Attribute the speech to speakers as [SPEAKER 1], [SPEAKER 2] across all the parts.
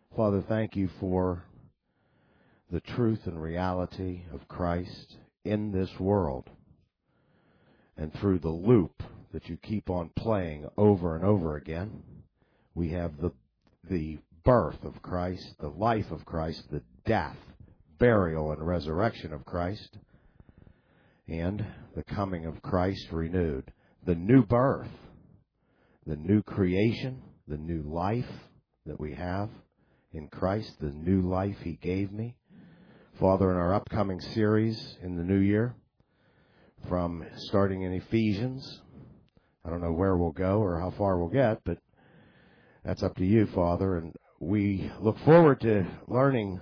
[SPEAKER 1] Father, thank you for the truth and reality of Christ in this world and through the loop that you keep on playing over and over again. We have the birth of Christ, the life of Christ, the death, burial, and resurrection of Christ, and the coming of Christ renewed. The new birth, the new creation, the new life that we have in Christ, the new life He gave me. Father, in our upcoming series in the new year, from starting in Ephesians, I don't know where we'll go or how far we'll get, but that's up to you, Father. And we look forward to learning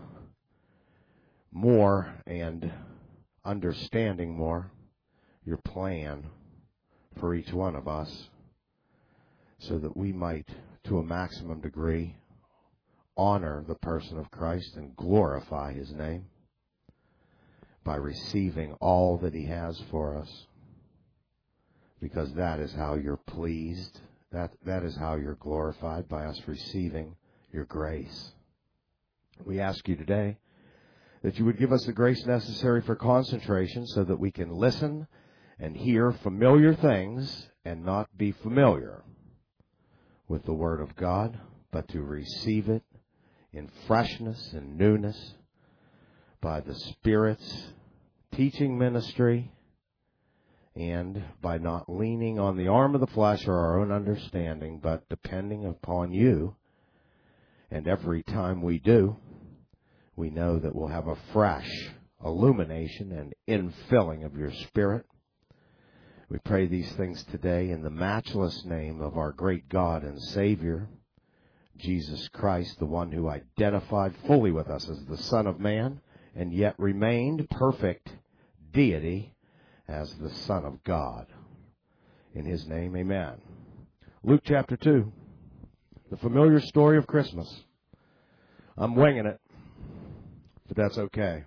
[SPEAKER 1] more and understanding more your plan for each one of us, so that we might, to a maximum degree, honor the person of Christ and glorify His name by receiving all that He has for us, because that is how you're pleased. That is how you're glorified, by us receiving your grace. We ask you today that you would give us the grace necessary for concentration so that we can listen and hear familiar things and not be familiar with the Word of God, but to receive it in freshness and newness by the Spirit's teaching ministry, and by not leaning on the arm of the flesh or our own understanding, but depending upon you. And every time we do, we know that we'll have a fresh illumination and infilling of your Spirit. We pray these things today in the matchless name of our great God and Savior, Jesus Christ, the one who identified fully with us as the Son of Man and yet remained perfect deity as the Son of God. In His name, amen. Luke chapter 2, the familiar story of Christmas. I'm winging it, but that's okay.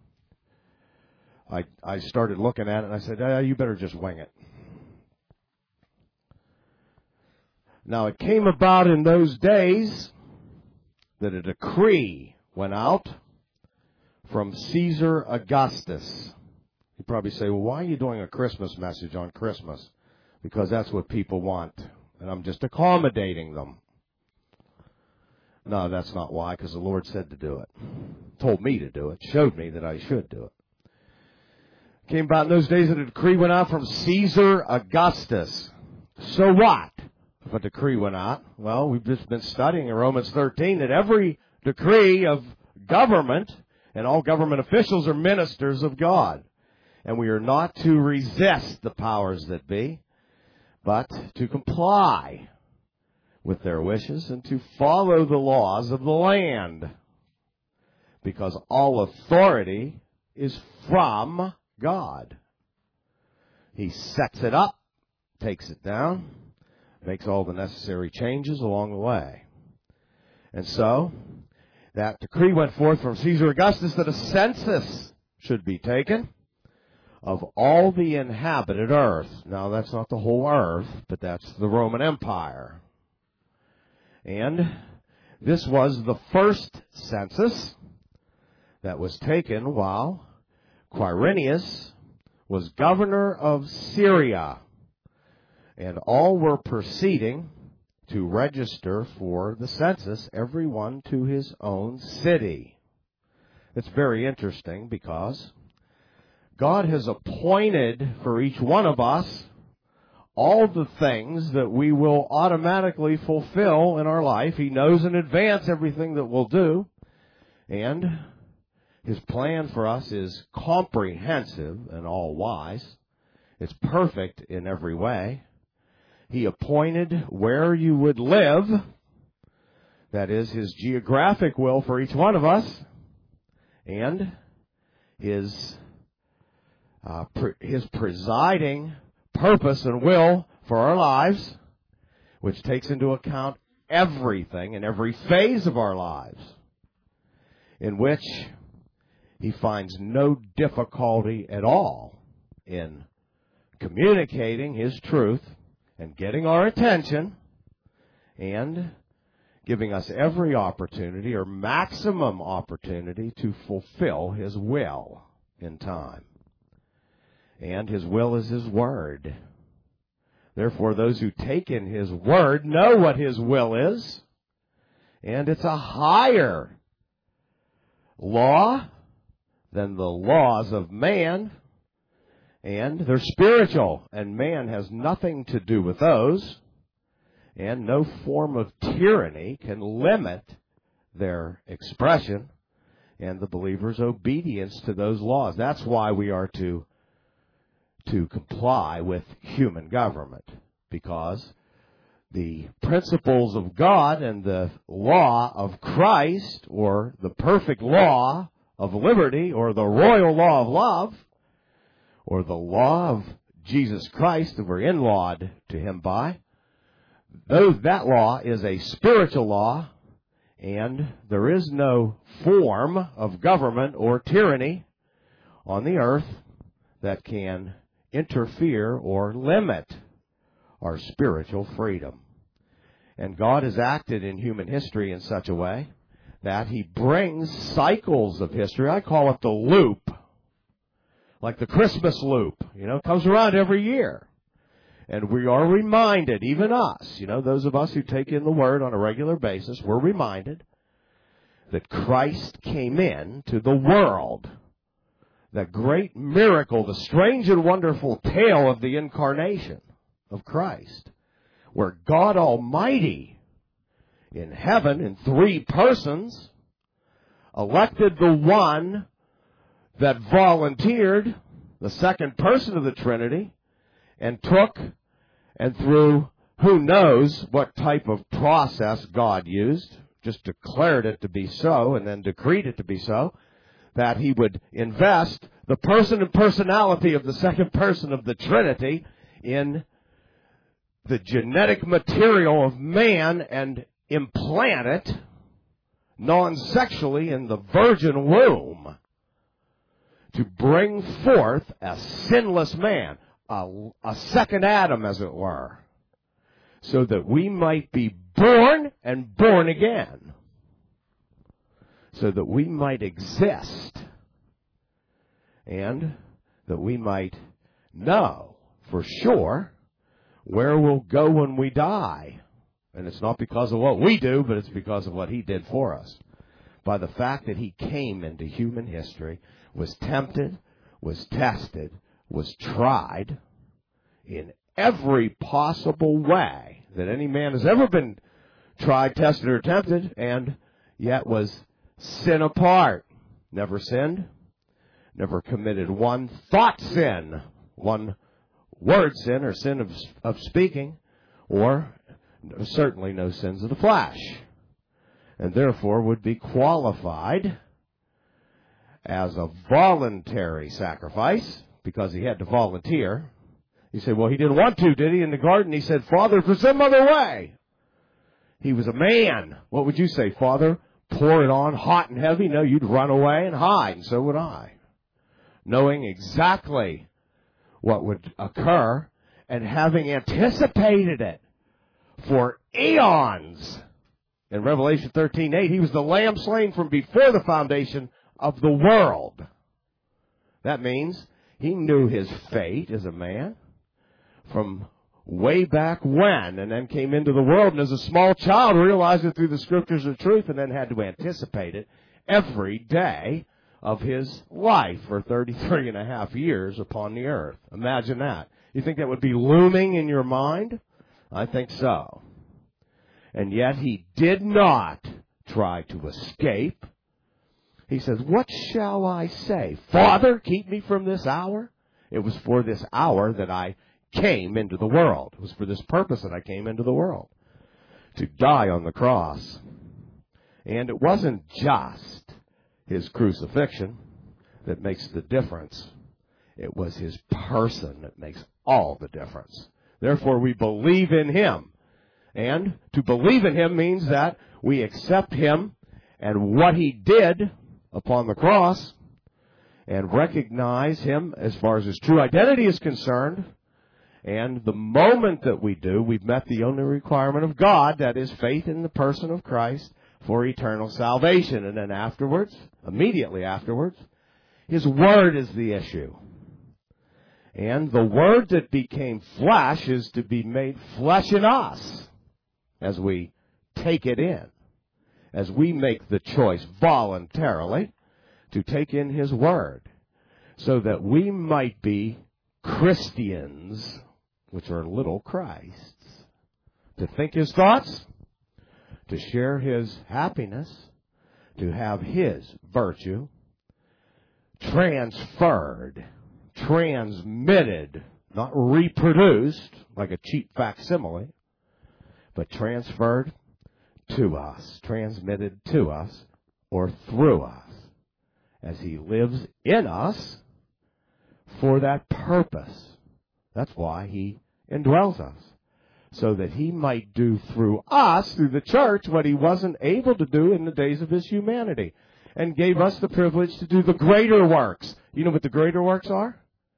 [SPEAKER 1] I started looking at it and I said, you better just wing it. Now, it came about in those days that a decree went out from Caesar Augustus. You probably say, well, why are you doing a Christmas message on Christmas? Because that's what people want, and I'm just accommodating them. No, that's not why, because the Lord said to do it. Told me to do it, showed me that I should do it. Came about in those days that a decree went out from Caesar Augustus. So what if a decree went out? Well, we've just been studying in Romans 13 that every decree of government and all government officials are ministers of God. And we are not to resist the powers that be, but to comply with their wishes and to follow the laws of the land. Because all authority is from God. He sets it up, takes it down, makes all the necessary changes along the way. And so, that decree went forth from Caesar Augustus that a census should be taken of all the inhabited earth. Now, that's not the whole earth, but that's the Roman Empire. And this was the first census that was taken while Quirinius was governor of Syria. And all were proceeding to register for the census, everyone to his own city. It's very interesting because God has appointed for each one of us all the things that we will automatically fulfill in our life. He knows in advance everything that we'll do. And His plan for us is comprehensive and all-wise. It's perfect in every way. He appointed where you would live. That is His geographic will for each one of us. And His presiding purpose and will for our lives, which takes into account everything in every phase of our lives, in which He finds no difficulty at all in communicating His truth and getting our attention and giving us every opportunity or maximum opportunity to fulfill His will in time. And His will is His Word. Therefore, those who take in His Word know what His will is, and it's a higher law than the laws of man, and they're spiritual, and man has nothing to do with those, and no form of tyranny can limit their expression and the believer's obedience to those laws. That's why we are to comply with human government, because the principles of God and the law of Christ, or the perfect law of liberty, or the royal law of love, or the law of Jesus Christ that we're in-lawed to Him by, that law is a spiritual law, and there is no form of government or tyranny on the earth that can interfere or limit our spiritual freedom. And God has acted in human history in such a way that He brings cycles of history. I call it the loop, like the Christmas loop. It comes around every year. And we are reminded, even us, those of us who take in the Word on a regular basis, we're reminded that Christ came into the world. That great miracle, the strange and wonderful tale of the incarnation of Christ, where God Almighty in heaven, in three persons, elected the one that volunteered, the second person of the Trinity, and took and through who knows what type of process God used, just declared it to be so and then decreed it to be so, that He would invest the person and personality of the second person of the Trinity in the genetic material of man and implant it non-sexually in the virgin womb to bring forth a sinless man, a second Adam, as it were, so that we might be born and born again, so that we might exist, and that we might know for sure where we'll go when we die. And it's not because of what we do, but it's because of what He did for us. By the fact that He came into human history, was tempted, was tested, was tried in every possible way that any man has ever been tried, tested, or tempted, and yet was sin apart. Never sinned, never committed one thought sin, one word sin or sin of speaking, or certainly no sins of the flesh, and therefore would be qualified as a voluntary sacrifice because He had to volunteer. You say, well, He didn't want to, did He? In the garden, He said, Father, for some other way. He was a man. What would you say, Father? Pour it on hot and heavy? No, you'd run away and hide, and so would I. Knowing exactly what would occur and having anticipated it for eons. In Revelation 13:8, He was the Lamb slain from before the foundation of the world. That means He knew His fate as a man from way back when, and then came into the world, and as a small child realized it through the Scriptures of truth, and then had to anticipate it every day of His life for 33 and a half years upon the earth. Imagine that. You think that would be looming in your mind? I think so. And yet He did not try to escape. He says, what shall I say? Father, keep me from this hour? It was for this hour that I came into the world. It was for this purpose that I came into the world, to die on the cross. And it wasn't just His crucifixion that makes the difference. It was His person that makes all the difference. Therefore, we believe in Him. And to believe in Him means that we accept Him and what He did upon the cross and recognize Him as far as His true identity is concerned, And the moment that we do, we've met the only requirement of God, that is faith in the person of Christ for eternal salvation. And then afterwards, immediately afterwards, His Word is the issue. And the Word that became flesh is to be made flesh in us as we take it in, as we make the choice voluntarily to take in His Word, so that we might be Christians, which are little Christs, to think His thoughts, to share His happiness, to have His virtue transferred, transmitted, not reproduced like a cheap facsimile, but transferred to us, transmitted to us, or through us, as He lives in us for that purpose. That's why He indwells us, so that He might do through us, through the church, what He wasn't able to do in the days of His humanity, and gave us the privilege to do the greater works. You know what the greater works are?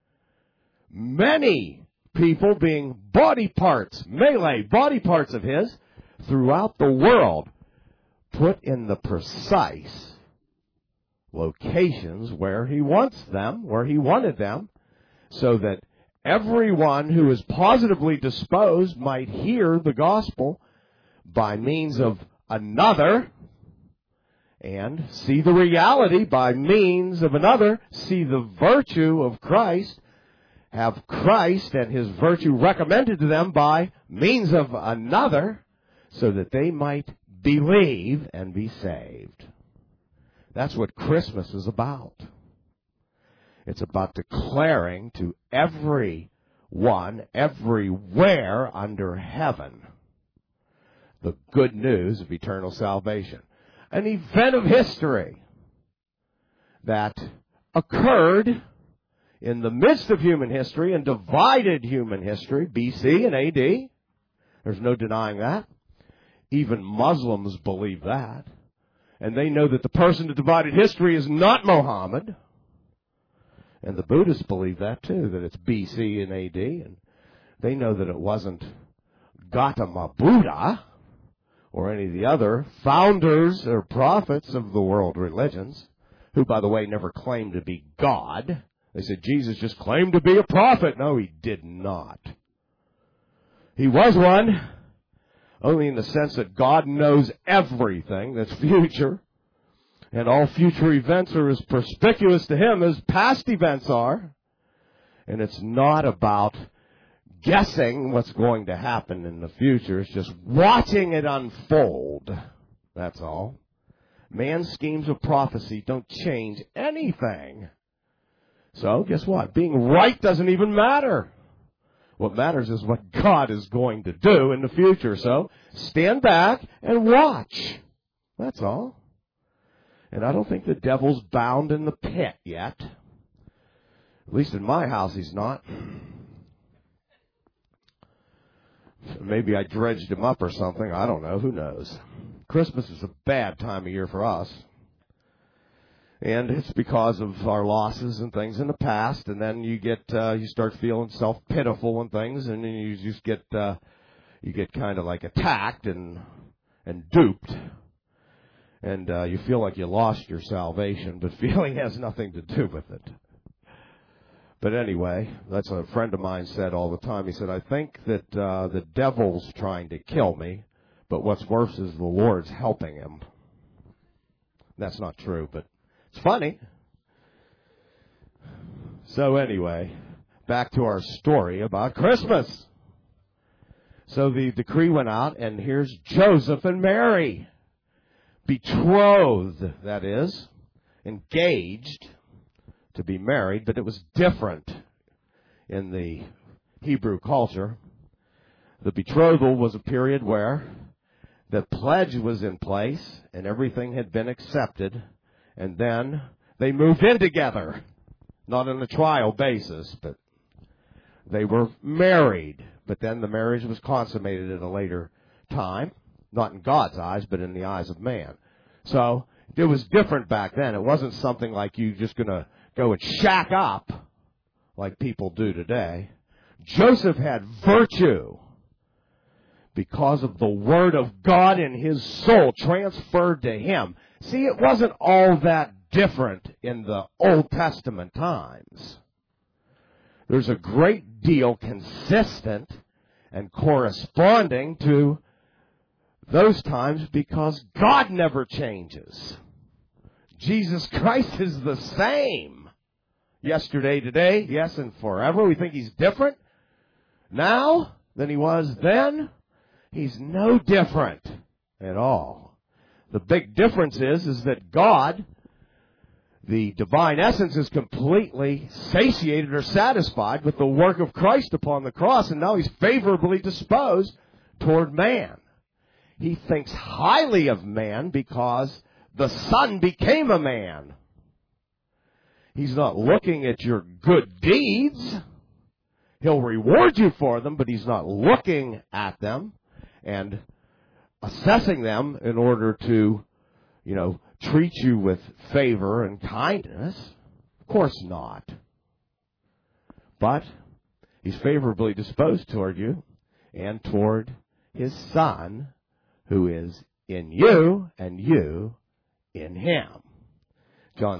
[SPEAKER 1] Many people being body parts, melee body parts of His, throughout the world, put in the precise locations where He wants them, where He wanted them, so that everyone who is positively disposed might hear the gospel by means of another, and see the reality by means of another, see the virtue of Christ, have Christ and His virtue recommended to them by means of another, so that they might believe and be saved. That's what Christmas is about. It's about declaring to everyone, everywhere under heaven, the good news of eternal salvation. An event of history that occurred in the midst of human history and divided human history, BC and AD. There's no denying that. Even Muslims believe that. And they know that the person that divided history is not Muhammad. And the Buddhists believe that too, that it's BC and AD. And they know that it wasn't Gautama Buddha or any of the other founders or prophets of the world religions, who, by the way, never claimed to be God. They said Jesus just claimed to be a prophet. No, He did not. He was one, only in the sense that God knows everything that's future, and all future events are as perspicuous to Him as past events are. And it's not about guessing what's going to happen in the future. It's just watching it unfold. That's all. Man's schemes of prophecy don't change anything. So, guess what? Being right doesn't even matter. What matters is what God is going to do in the future. So, stand back and watch. That's all. And I don't think the devil's bound in the pit yet. At least in my house, he's not. Maybe I dredged him up or something. I don't know. Who knows? Christmas is a bad time of year for us. And it's because of our losses and things in the past. And then you start feeling self-pitiful and things. And then you just get kind of like attacked and duped. And you feel like you lost your salvation. But feeling has nothing to do with it. But anyway, that's what a friend of mine said all the time. He said, I think that the devil's trying to kill me, but what's worse is the Lord's helping him. That's not true, but it's funny. So anyway, back to our story about Christmas. So the decree went out, and here's Joseph and Mary, betrothed, that is, engaged to be married, but it was different in the Hebrew culture. The betrothal was a period where the pledge was in place and everything had been accepted, and then they moved in together, not on a trial basis, but they were married. But then the marriage was consummated at a later time, not in God's eyes, but in the eyes of man. So it was different back then. It wasn't something like you just going to go and shack up like people do today. Joseph had virtue because of the Word of God in his soul transferred to him. See, it wasn't all that different in the Old Testament times. There's a great deal consistent and corresponding to those times because God never changes. Jesus Christ is the same. Yesterday, today, yes, and forever. We think he's different now than he was then. He's no different at all. The big difference is that God, the divine essence, is completely satiated or satisfied with the work of Christ upon the cross, and now he's favorably disposed toward man. He thinks highly of man because the Son became a man. He's not looking at your good deeds. He'll reward you for them, but he's not looking at them and assessing them in order to, treat you with favor and kindness. Of course not. But he's favorably disposed toward you and toward his Son, who is in you and you in him. John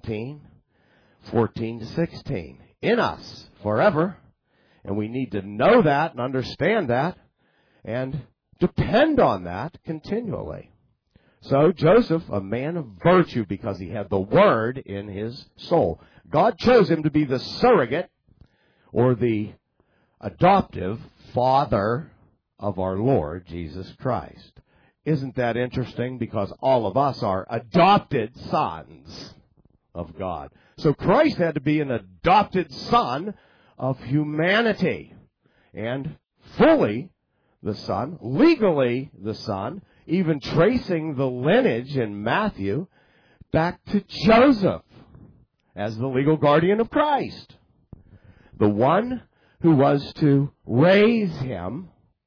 [SPEAKER 1] 17:14-16. In us forever. And we need to know that and understand that and depend on that continually. So Joseph, a man of virtue because he had the Word in his soul. God chose him to be the surrogate or the adoptive father of our Lord Jesus Christ. Isn't that interesting? Because all of us are adopted sons of God. So Christ had to be an adopted son of humanity, and fully the Son, legally the Son, even tracing the lineage in Matthew back to Joseph as the legal guardian of Christ, the one who was to raise him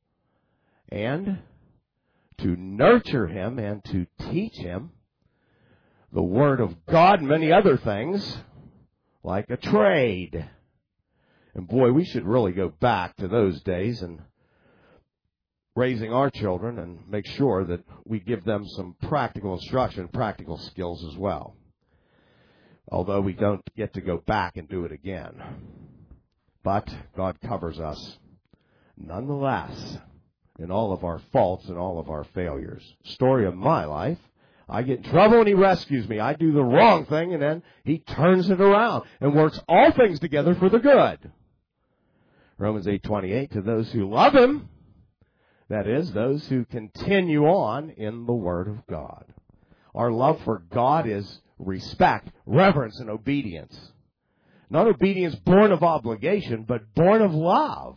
[SPEAKER 1] and to nurture him and to teach him the Word of God and many other things like a trade. And boy, we should really go back to those days and raising our children and make sure that we give them some practical instruction, practical skills as well. Although we don't get to go back and do it again. But God covers us nonetheless in all of our faults and all of our failures. Story of my life. I get in trouble and he rescues me. I do the wrong thing and then he turns it around and works all things together for the good. Romans 8:28, to those who love him, that is, those who continue on in the Word of God. Our love for God is respect, reverence, and obedience. Not obedience born of obligation, but born of love.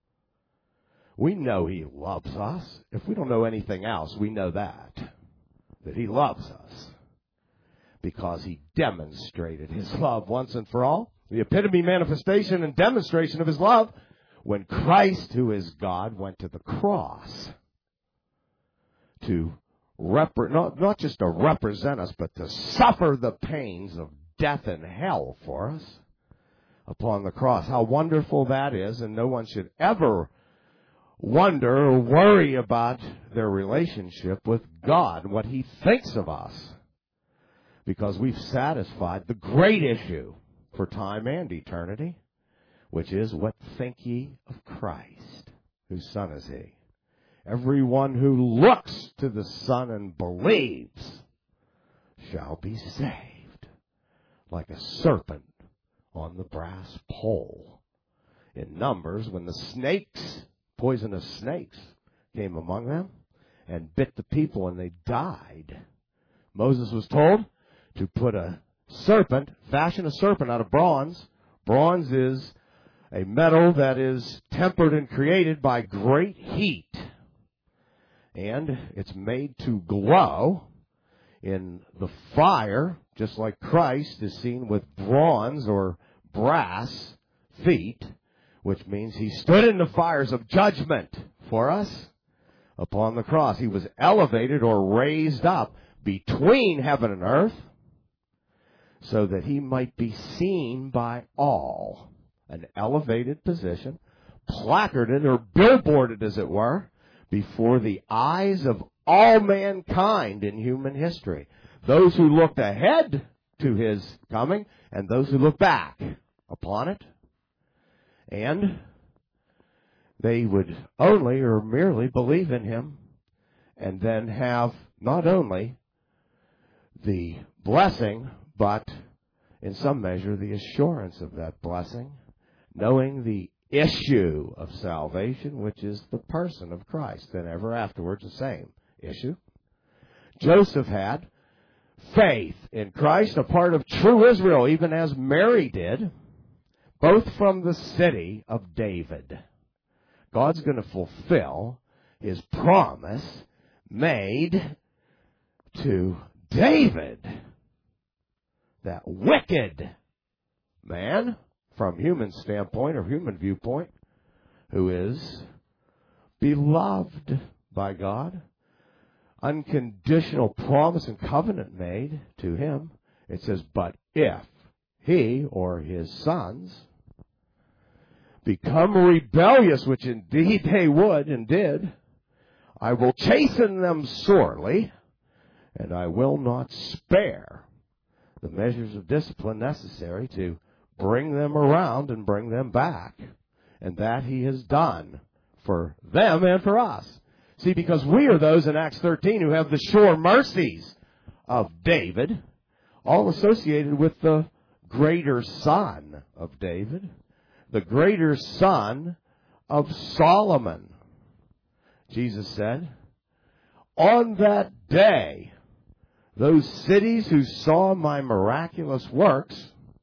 [SPEAKER 1] We know he loves us. If we don't know anything else, we know that he loves us because he demonstrated his love once and for all. The epitome, manifestation, and demonstration of his love when Christ, who is God, went to the cross to not just to represent us, but to suffer the pains of death and hell for us upon the cross. How wonderful that is, and no one should ever wonder or worry about their relationship with God and what he thinks of us, because we've satisfied the great issue for time and eternity, which is, what think ye of Christ? Whose son is he? Everyone who looks to the Son and believes shall be saved, like a serpent on the brass pole. In Numbers, when the poisonous snakes came among them and bit the people and they died, Moses was told to fashion a serpent out of bronze. Bronze is a metal that is tempered and created by great heat. And it's made to glow in the fire, just like Christ is seen with bronze or brass feet, which means he stood in the fires of judgment for us upon the cross. He was elevated or raised up between heaven and earth so that he might be seen by all. An elevated position, placarded or billboarded, as it were, before the eyes of all mankind in human history. Those who looked ahead to his coming and those who looked back upon it. And they would only or merely believe in him and then have not only the blessing, but in some measure the assurance of that blessing, knowing the issue of salvation, which is the person of Christ, and ever afterwards the same issue. Joseph had faith in Christ, a part of true Israel, even as Mary did, both from the city of David. God's going to fulfill his promise made to David, that wicked man, from human standpoint or human viewpoint, who is beloved by God. Unconditional promise and covenant made to him. It says, but if he or his sons become rebellious, which indeed they would and did, I will chasten them sorely, and I will not spare the measures of discipline necessary to bring them around and bring them back. And that he has done for them and for us. See, because we are those in Acts 13 who have the sure mercies of David, all associated with the greater son of David, the greater son of Solomon. Jesus said, on that day, those cities who saw my miraculous works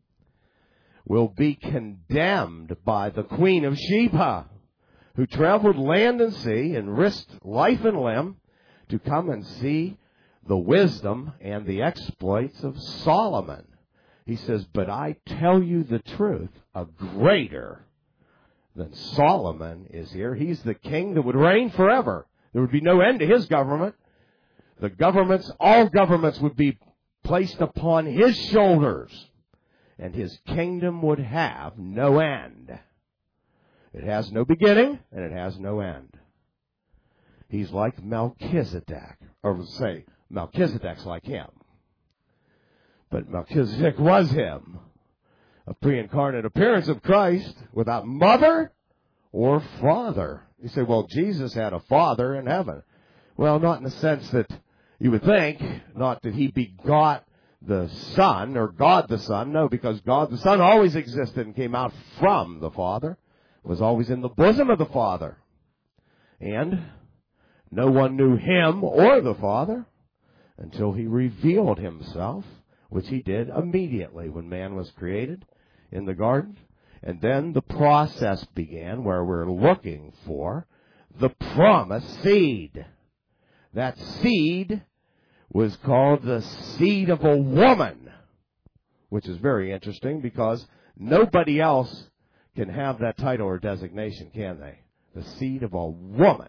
[SPEAKER 1] will be condemned by the Queen of Sheba, who traveled land and sea and risked life and limb to come and see the wisdom and the exploits of Solomon. He says, but I tell you the truth, a greater than Solomon is here. He's the king that would reign forever. There would be no end to his government. The governments, all governments would be placed upon his shoulders, and his kingdom would have no end. It has no beginning, and it has no end. He's like Melchizedek, or say, Melchizedek's like him. But Melchizedek was him, a pre-incarnate appearance of Christ without mother or father. You say, well, Jesus had a father in heaven. Well, not in the sense that you would think, not that he begot the Son, or God the Son. No, because God the Son always existed and came out from the Father, was always in the bosom of the Father. And no one knew him or the Father until he revealed himself, which he did immediately when man was created in the garden. And then the process began where we're looking for the promised seed. That seed was called the seed of a woman, which is very interesting because nobody else can have that title or designation, can they? The seed of a woman.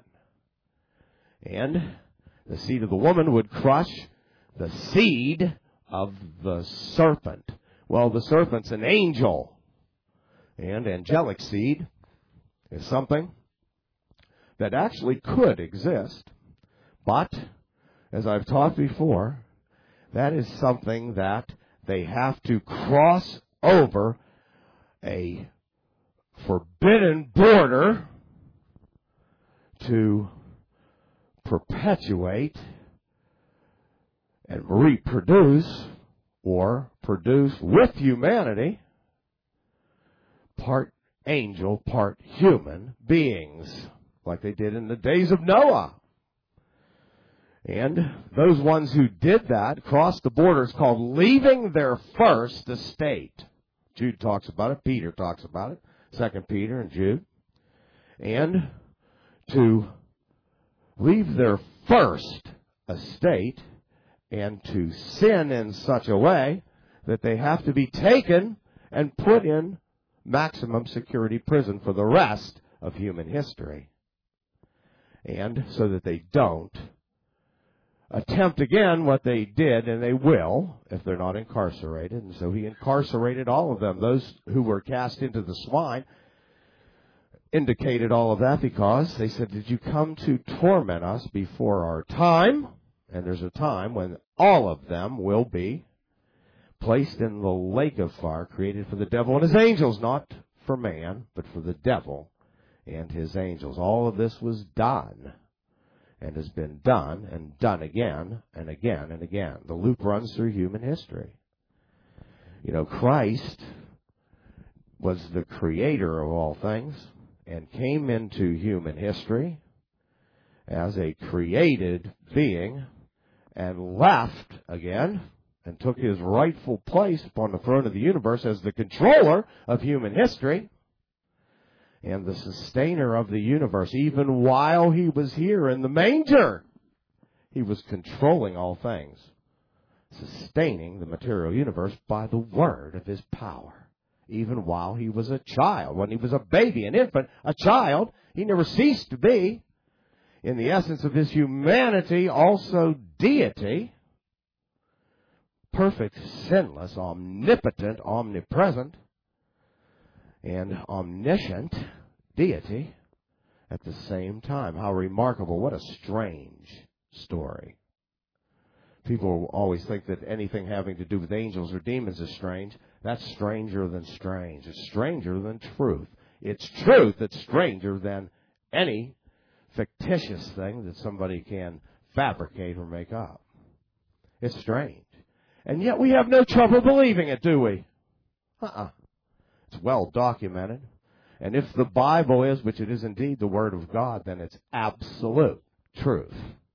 [SPEAKER 1] And the seed of the woman would crush the seed of the serpent. Well, the serpent's an angel. And angelic seed is something that actually could exist. But, as I've taught before, that is something that they have to cross over a forbidden border to perpetuate and reproduce or produce with humanity part angel, part human beings, like they did in the days of Noah. And those ones who did that crossed the borders, called leaving their first estate. Jude talks about it. Peter talks about it. 2 Peter and Jude. And to leave their first estate and to sin in such a way that they have to be taken and put in maximum security prison for the rest of human history. And so that they don't attempt again what they did, and they will if they're not incarcerated. And so he incarcerated all of them. Those who were cast into the swine, indicated all of that because they said, did you come to torment us before our time? And there's a time when all of them will be placed in the lake of fire created for the devil and his angels, not for man, but for the devil and his angels. All of this was done and has been done and done again and again and again. The loop runs through human history. You know, Christ was the creator of all things and came into human history as a created being and left again and took his rightful place upon the throne of the universe as the controller of human history and the sustainer of the universe. Even while he was here in the manger, he was controlling all things, sustaining the material universe by the word of his power. Even while he was a child, when he was a baby, an infant, a child, he never ceased to be, in the essence of his humanity, also deity, perfect, sinless, omnipotent, omnipresent, and omniscient deity at the same time. How remarkable. What a strange story. People always think that anything having to do with angels or demons is strange. That's stranger than strange. It's stranger than truth. It's truth that's stranger than any fictitious thing that somebody can fabricate or make up. It's strange. And yet we have no trouble believing it, do we? It's well documented. And if the Bible is, which it is indeed the Word of God, then it's absolute truth.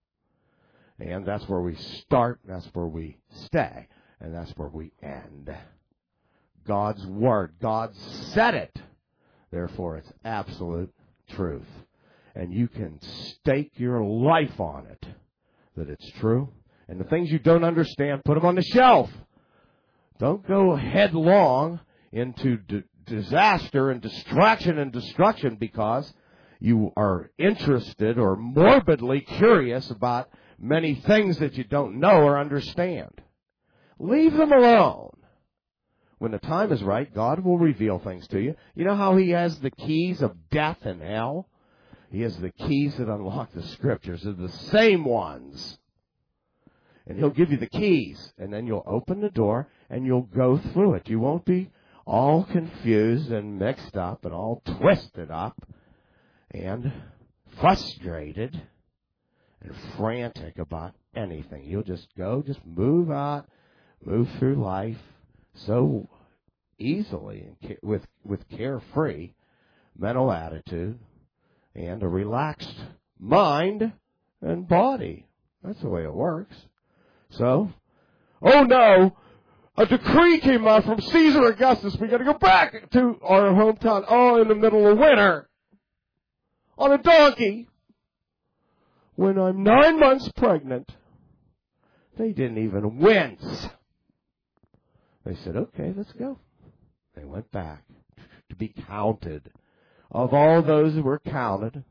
[SPEAKER 1] And that's where we start, that's where we stay, and that's where we end. God's Word. God said it. Therefore, it's absolute truth. And you can stake your life on it, that it's true. And the things you don't understand, put them on the shelf. Don't go headlong into disaster and distraction and destruction because you are interested or morbidly curious about many things that you don't know or understand. Leave them alone. When the time is right, God will reveal things to you. You know how He has the keys of death and hell? He has the keys that unlock the Scriptures. They're the same ones. And He'll give you the keys, and then you'll open the door, and you'll go through it. You won't be all confused and mixed up and all twisted up and frustrated and frantic about anything. You'll just go, just move out, move through life so easily and with carefree mental attitude and a relaxed mind and body. That's the way it works. So, oh no, a decree came out from Caesar Augustus. We got to go back to our hometown. Oh, in the middle of winter, on a donkey. When I'm 9 months pregnant, they didn't even wince. They said, okay, let's go. They went back to be counted. Of all those who were counted,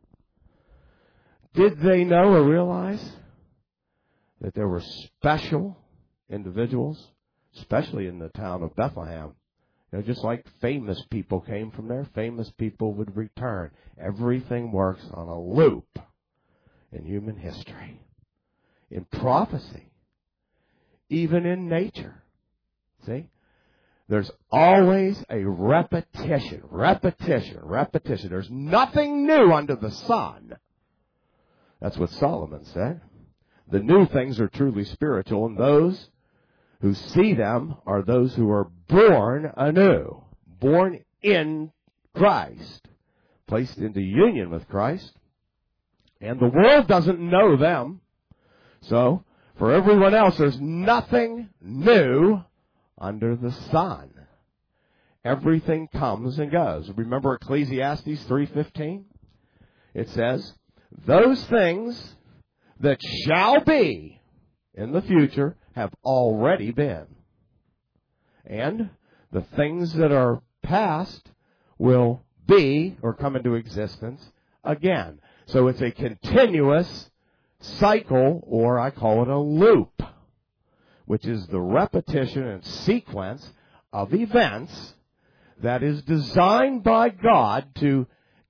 [SPEAKER 1] did they know or realize that there were special individuals, especially in the town of Bethlehem? You know, just like famous people came from there, famous people would return. Everything works on a loop in human history, in prophecy, even in nature. See? There's always a repetition. There's nothing new under the sun. That's what Solomon said. The new things are truly spiritual, and those who see them are those who are born anew, born in Christ, placed into union with Christ, and the world doesn't know them. So, for everyone else, there's nothing new under the sun. Everything comes and goes. Remember Ecclesiastes 3:15? It says, those things that shall be in the future have already been. And the things that are past will be or come into existence again. So it's a continuous cycle, or I call it a loop, which is the repetition and sequence of events that is designed by God to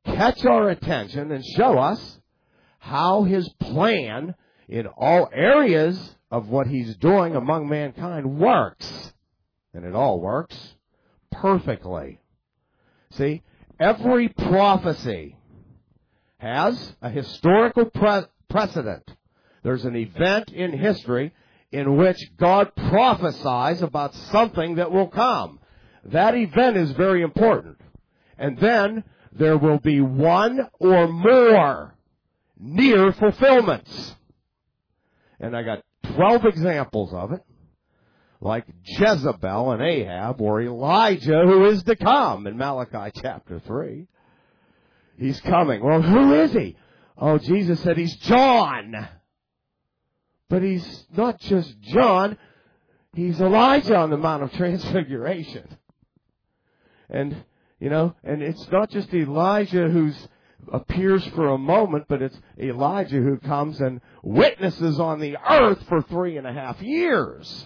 [SPEAKER 1] catch our attention and show us how His plan in all areas of what He's doing among mankind works. And it all works perfectly. See, every prophecy has a historical precedent. There's an event in history in which God prophesies about something that will come. That event is very important. And then there will be one or more near fulfillments. And I got 12 examples of it, like Jezebel and Ahab, or Elijah, who is to come in Malachi chapter 3. He's coming. Well, who is he? Oh, Jesus said he's John. But he's not just John. He's Elijah on the Mount of Transfiguration. And, and it's not just Elijah who appears for a moment, but it's Elijah who comes and witnesses on the earth for 3.5 years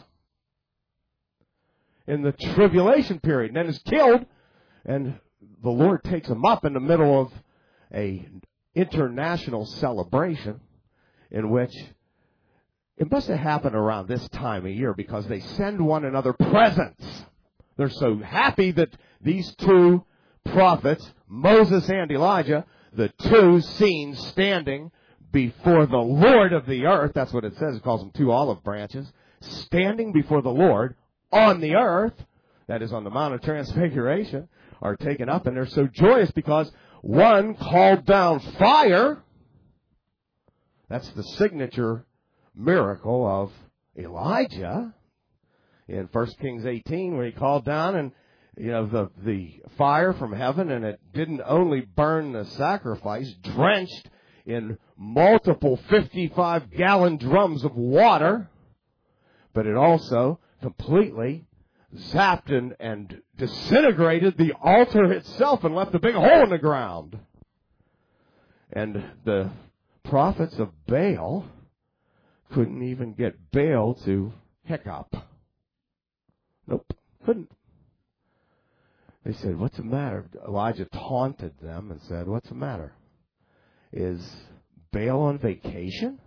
[SPEAKER 1] in the tribulation period, and then is killed, and the Lord takes him up in the middle of an international celebration in which it must have happened around this time of year because they send one another presents. They're so happy that these two prophets, Moses and Elijah, the two seen standing before the Lord of the earth, that's what it says, it calls them two olive branches, standing before the Lord on the earth, that is on the Mount of Transfiguration, are taken up, and they're so joyous because one called down fire. That's the signature miracle of Elijah in 1 Kings 18, where he called down and the fire from heaven, and it didn't only burn the sacrifice, drenched in multiple 55-gallon drums of water, but it also completely zapped and disintegrated the altar itself and left a big hole in the ground. And the prophets of Baal couldn't even get Baal to hiccup. Nope, couldn't. They said, what's the matter? Elijah taunted them and said, what's the matter? Is Baal on vacation?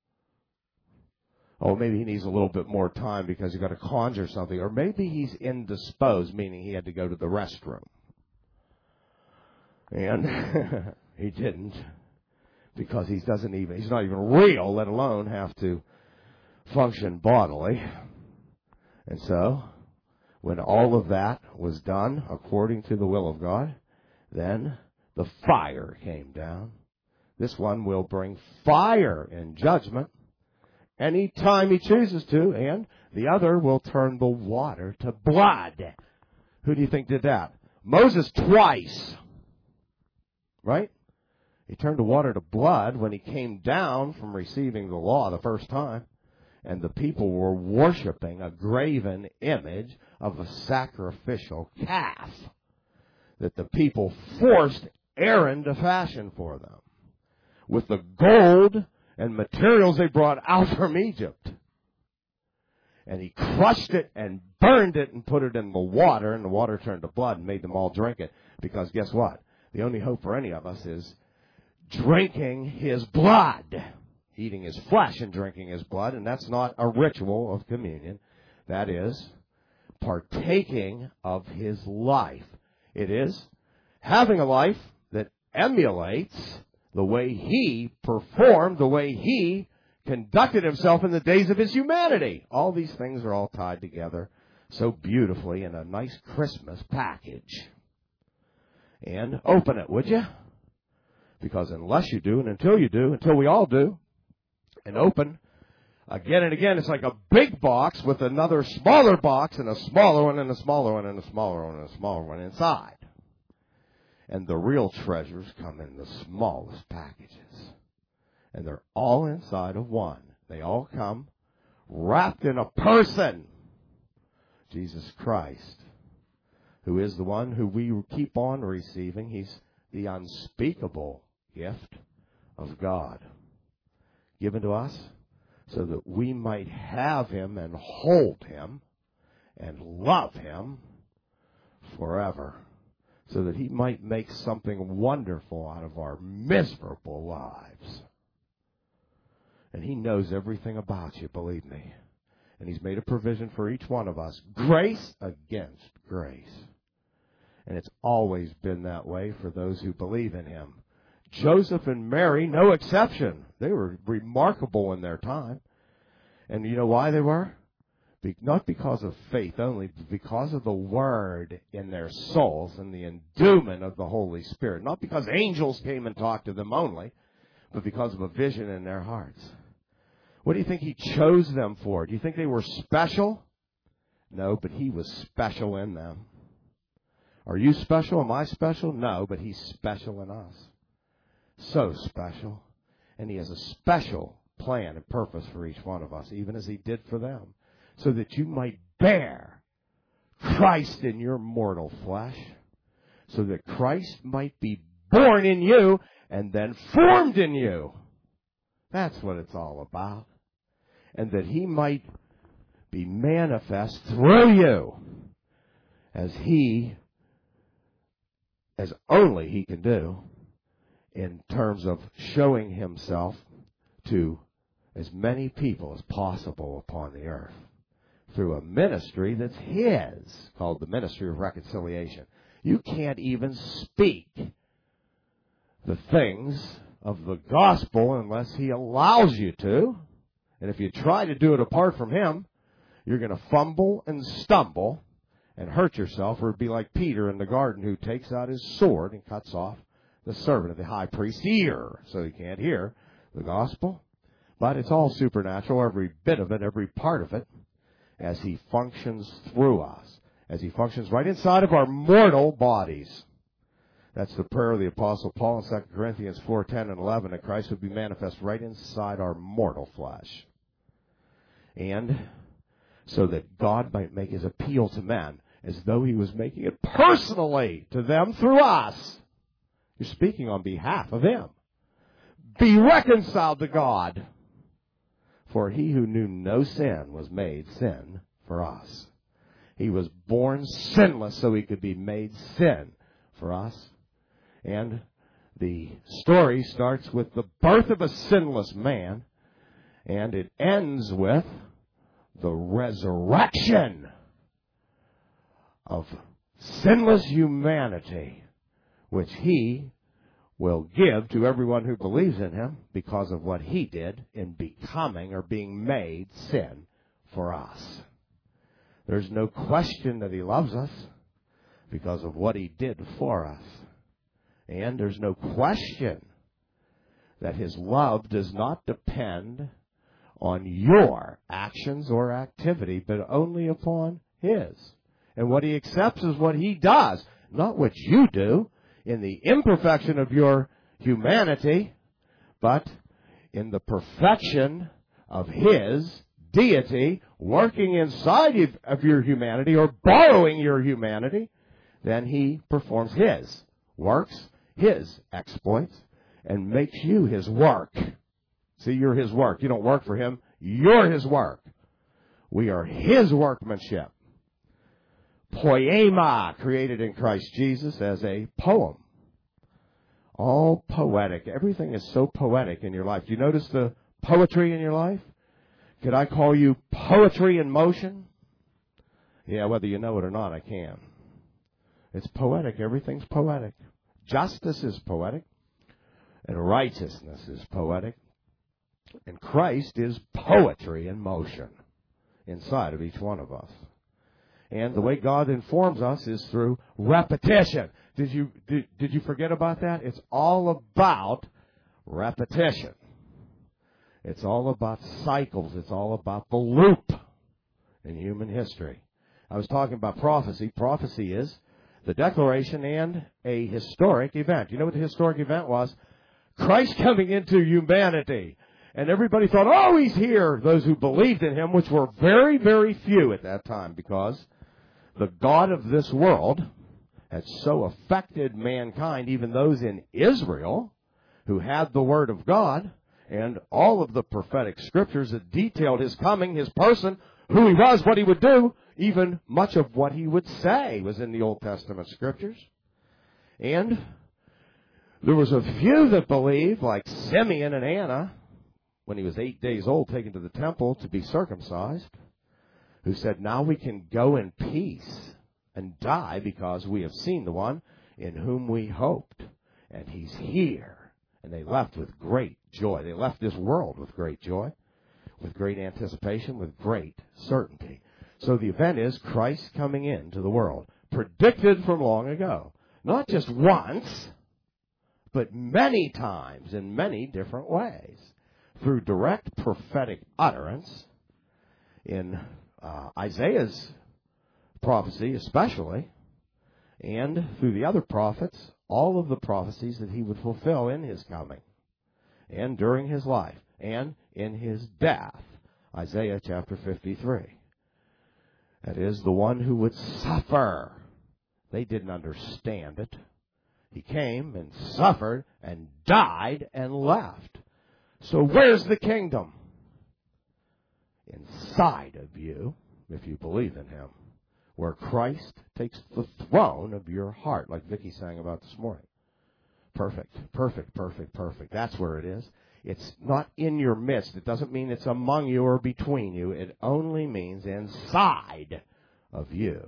[SPEAKER 1] Oh, maybe he needs a little bit more time because he's got to conjure something. Or maybe he's indisposed, meaning he had to go to the restroom. And he didn't, because he's not even real, let alone have to function bodily. And so, when all of that was done according to the will of God, then the fire came down. This one will bring fire in judgment any time he chooses to, and the other will turn the water to blood. Who do you think did that? Moses twice. Right? He turned the water to blood when he came down from receiving the law the first time, and the people were worshiping a graven image of a sacrificial calf that the people forced Aaron to fashion for them with the gold and materials they brought out from Egypt. And he crushed it and burned it and put it in the water, and the water turned to blood and made them all drink it. Because guess what? The only hope for any of us is drinking his blood. Eating his flesh and drinking his blood. And that's not a ritual of communion. That is partaking of his life. It is having a life that emulates the way he performed, the way he conducted himself in the days of his humanity. All these things are all tied together so beautifully in a nice Christmas package. And open it, would you? Because unless you do, and until you do, until we all do, and open again and again, it's like a big box with another smaller box and a smaller one and a smaller one and a smaller one and a smaller one inside. And the real treasures come in the smallest packages. And they're all inside of one. They all come wrapped in a person, Jesus Christ, who is the one who we keep on receiving. He's the unspeakable gift of God given to us so that we might have him and hold him and love him forever. so that he might make something wonderful out of our miserable lives. And he knows everything about you, believe me. And he's made a provision for each one of us. Grace against grace. And it's always been that way for those who believe in him. Joseph and Mary, no exception. They were remarkable in their time. And you know why they were? Not because of faith only, but because of the word in their souls and the endowment of the Holy Spirit. Not because angels came and talked to them only, but because of a vision in their hearts. What do you think he chose them for? Do you think they were special? No, but he was special in them. Are you special? Am I special? No, but he's special in us. So special. And he has a special plan and purpose for each one of us, even as he did for them, so that you might bear Christ in your mortal flesh, so that Christ might be born in you and then formed in you. That's what it's all about. And that he might be manifest through you as only he can do, in terms of showing himself to as many people as possible upon the earth through a ministry that's his, called the ministry of reconciliation. You can't even speak the things of the gospel unless he allows you to. And if you try to do it apart from him, you're going to fumble and stumble and hurt yourself, or be like Peter in the garden, who takes out his sword and cuts off the servant of the high priest's ear, so he can't hear the gospel. But it's all supernatural, every bit of it, every part of it, as he functions through us, as he functions right inside of our mortal bodies. That's the prayer of the Apostle Paul in 2 Corinthians 4:10 and 11, that Christ would be manifest right inside our mortal flesh. And so that God might make his appeal to men as though he was making it personally to them through us. You're speaking on behalf of him. Be reconciled to God. For he who knew no sin was made sin for us. He was born sinless so he could be made sin for us. And the story starts with the birth of a sinless man, and it ends with the resurrection of sinless humanity, which he will give to everyone who believes in him because of what he did in becoming or being made sin for us. There's no question that he loves us because of what he did for us. And there's no question that his love does not depend on your actions or activity, but only upon his. And what he accepts is what he does, not what you do in the imperfection of your humanity, but in the perfection of his deity working inside of your humanity, or borrowing your humanity. Then he performs his works, his exploits, and makes you his work. See, you're his work. You don't work for him. You're his work. We are his workmanship. Poema, created in Christ Jesus as a poem. All poetic. Everything is so poetic in your life. Do you notice the poetry in your life? Could I call you poetry in motion? Yeah, whether you know it or not, I can. It's poetic. Everything's poetic. Justice is poetic. And righteousness is poetic. And Christ is poetry in motion inside of each one of us. And the way God informs us is through repetition. Did you forget about that? It's all about repetition. It's all about cycles. It's all about the loop in human history. I was talking about prophecy. Prophecy is the declaration and a historic event. You know what the historic event was? Christ coming into humanity. And everybody thought, oh, he's here. Those who believed in him, which were very, very few at that time, because the God of this world had so affected mankind, even those in Israel who had the Word of God and all of the prophetic scriptures that detailed his coming, his person, who he was, what he would do, even much of what he would say was in the Old Testament scriptures. And there was a few that believed, like Simeon and Anna, when he was 8 days old, taken to the temple to be circumcised, who said, now we can go in peace and die because we have seen the one in whom we hoped, and he's here. And they left with great joy. They left this world with great joy, with great anticipation, with great certainty. So the event is Christ coming into the world, predicted from long ago. Not just once, but many times in many different ways. Through direct prophetic utterance in Isaiah's prophecy especially, and through the other prophets, all of the prophecies that he would fulfill in his coming, and during his life, and in his death. Isaiah chapter 53. That is, the one who would suffer. They didn't understand it. He came and suffered and died and left. So where's the kingdom? Inside of you, if you believe in him, where Christ takes the throne of your heart, like Vicki sang about this morning. Perfect, perfect, perfect, perfect. That's where it is. It's not in your midst. It doesn't mean it's among you or between you. It only means inside of you.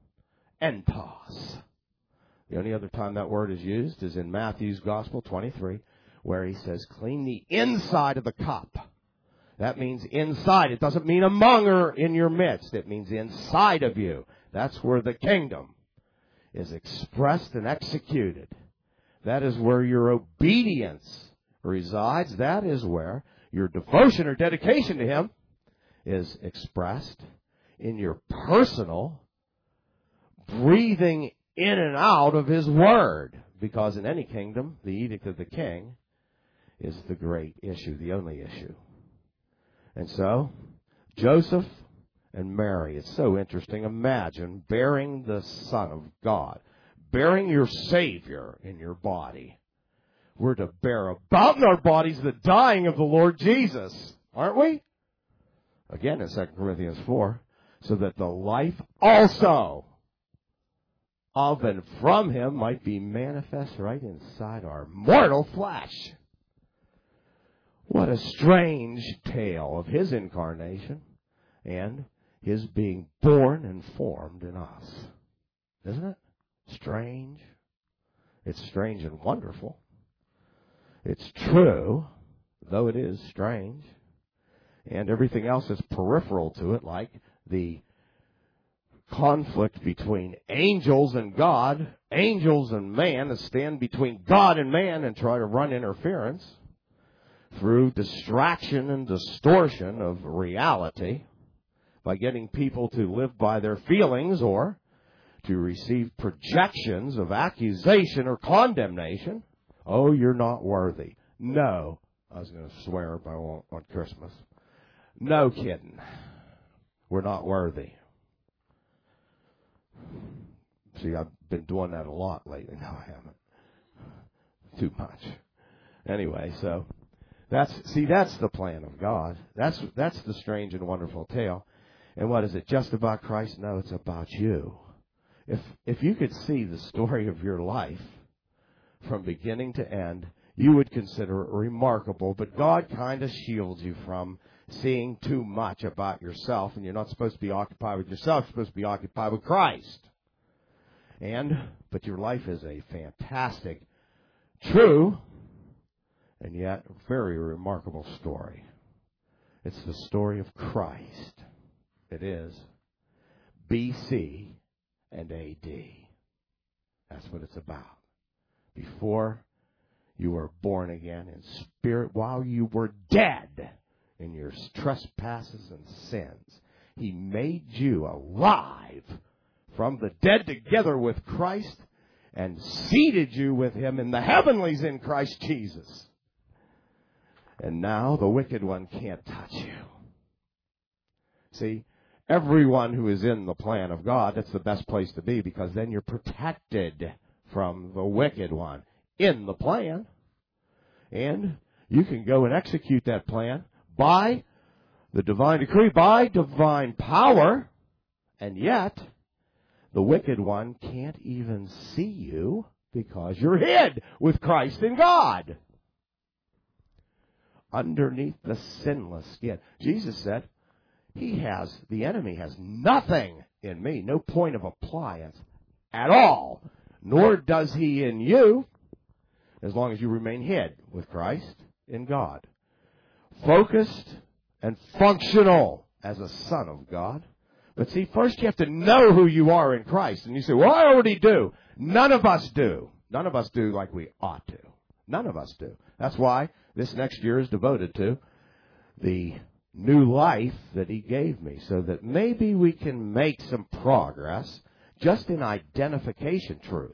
[SPEAKER 1] Entos. The only other time that word is used is in Matthew's Gospel 23, where he says, clean the inside of the cup. That means inside. It doesn't mean among or in your midst. It means inside of you. That's where the kingdom is expressed and executed. That is where your obedience resides. That is where your devotion or dedication to him is expressed in your personal breathing in and out of his word. Because in any kingdom, the edict of the king is the great issue, the only issue. And so, Joseph and Mary, it's so interesting. Imagine bearing the Son of God, bearing your Savior in your body. We're to bear about in our bodies the dying of the Lord Jesus, aren't we? Again in 2 Corinthians 4, so that the life also of and from him might be manifest right inside our mortal flesh. What a strange tale of his incarnation and his being born and formed in us. Isn't it? Strange. It's strange and wonderful. It's true, though it is strange. And everything else is peripheral to it, like the conflict between angels and God, angels and man, that stand between God and man and try to run interference through distraction and distortion of reality by getting people to live by their feelings or to receive projections of accusation or condemnation. Oh, you're not worthy. No. I was going to swear, but I won't on Christmas. No kidding. We're not worthy. See, I've been doing that a lot lately. No, I haven't. Too much. Anyway, so that's the plan of God. That's the strange and wonderful tale. And what is it? Just about Christ? No, it's about you. If you could see the story of your life from beginning to end, you would consider it remarkable. But God kind of shields you from seeing too much about yourself, and you're not supposed to be occupied with yourself. You're supposed to be occupied with Christ. But your life is a fantastic, true, and yet very remarkable story. It's the story of Christ. It is BC and AD. That's what it's about. Before you were born again in spirit, while you were dead in your trespasses and sins, he made you alive from the dead together with Christ and seated you with him in the heavenlies in Christ Jesus. And now the wicked one can't touch you. See, everyone who is in the plan of God, that's the best place to be, because then you're protected from the wicked one in the plan. And you can go and execute that plan by the divine decree, by divine power, and yet the wicked one can't even see you Because you're hid with Christ in God. Underneath the sinless skin. Jesus said, the enemy has nothing in me, no point of appliance at all, nor does he in you, as long as you remain hid with Christ in God. Focused and functional as a son of God. But see, first you have to know who you are in Christ. And you say, well, I already do. None of us do. None of us do like we ought to. None of us do. That's why this next year is devoted to the new life that he gave me, so that maybe we can make some progress just in identification truth.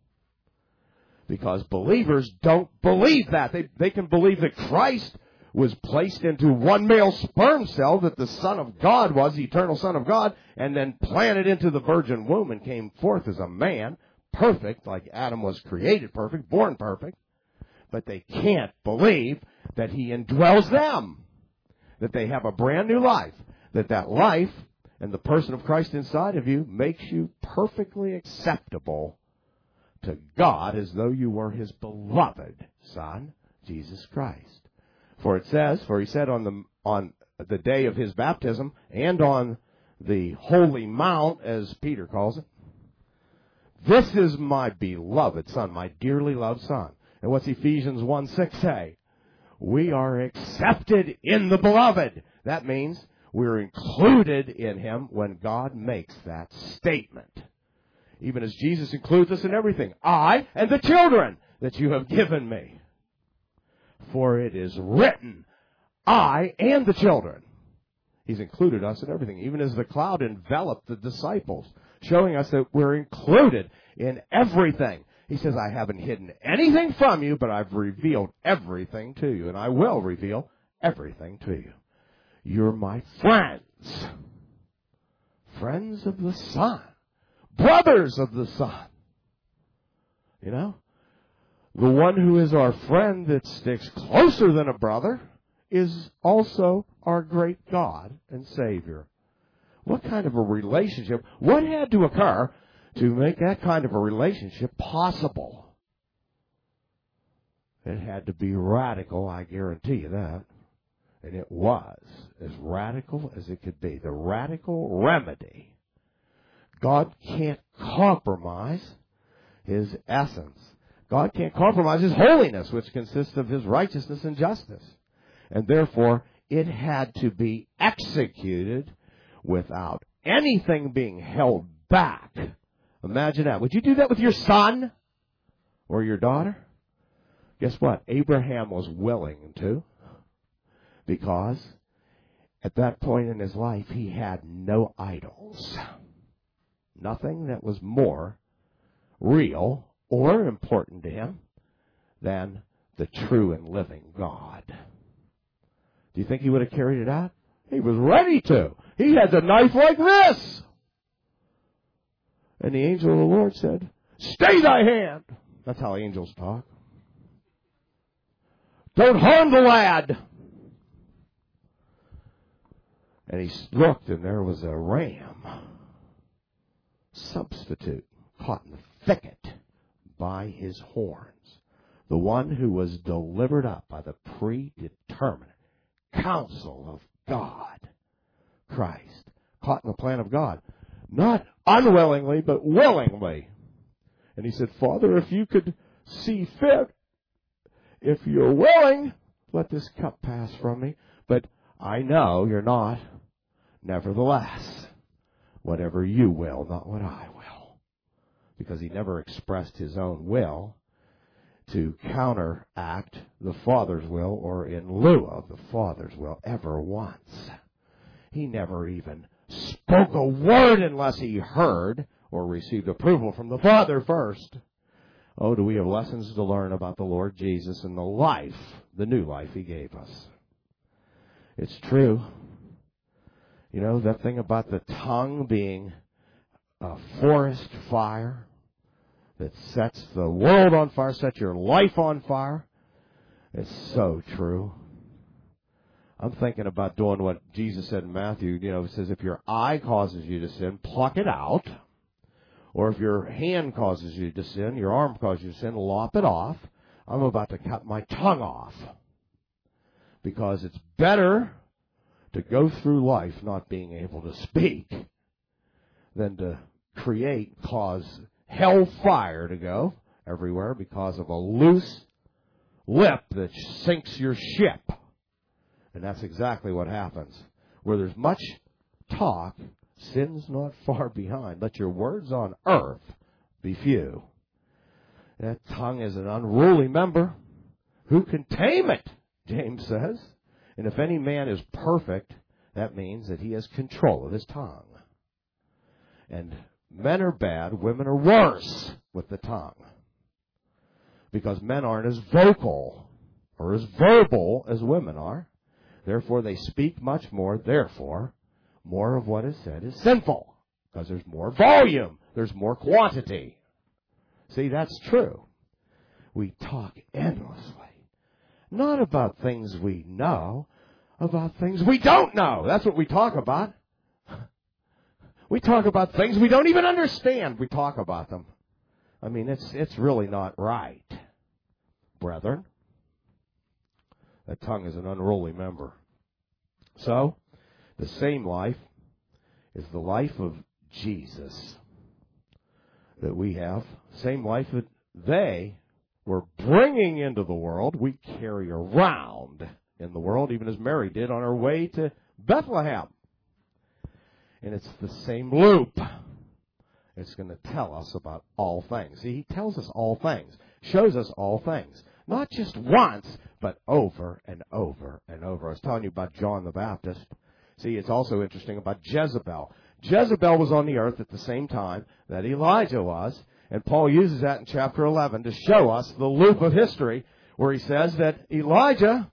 [SPEAKER 1] Because believers don't believe that. They can believe that Christ was placed into one male sperm cell, that the Son of God was, the eternal Son of God, and then planted into the virgin womb and came forth as a man, perfect, like Adam was created perfect, born perfect. But they can't believe that he indwells them, that they have a brand new life, that life and the person of Christ inside of you makes you perfectly acceptable to God as though you were his beloved Son, Jesus Christ. For he said on the day of his baptism and on the Holy Mount, as Peter calls it, this is my beloved Son, my dearly loved Son. And what's Ephesians 1:6 say? We are accepted in the beloved. That means we're included in him when God makes that statement. Even as Jesus includes us in everything. I and the children that you have given me. For it is written, I and the children. He's included us in everything. Even as the cloud enveloped the disciples, showing us that we're included in everything. He says, I haven't hidden anything from you, but I've revealed everything to you. And I will reveal everything to you. You're my friends. Friends of the Son. Brothers of the Son. You know? The one who is our friend that sticks closer than a brother is also our great God and Savior. What kind of a relationship? What had to occur to make that kind of a relationship possible? It had to be radical, I guarantee you that. And it was as radical as it could be. The radical remedy. God can't compromise his essence. God can't compromise his holiness, which consists of his righteousness and justice. And therefore, it had to be executed without anything being held back. Imagine that. Would you do that with your son or your daughter? Guess what? Abraham was willing to, because at that point in his life, he had no idols. Nothing that was more real or important to him than the true and living God. Do you think he would have carried it out? He was ready to. He had the knife like this. And the angel of the Lord said, stay thy hand. That's how angels talk. Don't harm the lad. And he looked, and there was a ram, substitute, caught in the thicket by his horns. The one who was delivered up by the predetermined counsel of God, Christ, caught in the plan of God. Not unwillingly, but willingly. And he said, Father, if you could see fit, if you're willing, let this cup pass from me. But I know you're not. Nevertheless, whatever you will, not what I will. Because he never expressed his own will to counteract the Father's will or in lieu of the Father's will ever once. He never even spoke a word unless he heard or received approval from the Father first. Oh, do we have lessons to learn about the Lord Jesus and the life, the new life he gave us. It's true. You know, that thing about the tongue being a forest fire that sets the world on fire, sets your life on fire. It's so true. I'm thinking about doing what Jesus said in Matthew. You know, it says if your eye causes you to sin, pluck it out. Or if your hand causes you to sin, your arm causes you to sin, lop it off. I'm about to cut my tongue off. Because it's better to go through life not being able to speak than to cause hellfire to go everywhere because of a loose lip that sinks your ship. And that's exactly what happens. Where there's much talk, sin's not far behind. Let your words on earth be few. That tongue is an unruly member. Who can tame it? James says. And if any man is perfect, that means that he has control of his tongue. And men are bad, women are worse with the tongue. Because men aren't as vocal or as verbal as women are. Therefore, they speak much more. Therefore, more of what is said is sinful. Because there's more volume. There's more quantity. See, that's true. We talk endlessly. Not about things we know, about things we don't know. That's what we talk about. We talk about things we don't even understand. We talk about them. I mean, it's really not right, brethren. That tongue is an unruly member. So, the same life is the life of Jesus that we have. Same life that they were bringing into the world, we carry around in the world, even as Mary did on her way to Bethlehem. And it's the same loop. It's going to tell us about all things. See, he tells us all things, shows us all things. Not just once, but over and over and over. I was telling you about John the Baptist. See, it's also interesting about Jezebel. Jezebel was on the earth at the same time that Elijah was. And Paul uses that in chapter 11 to show us the loop of history where he says that Elijah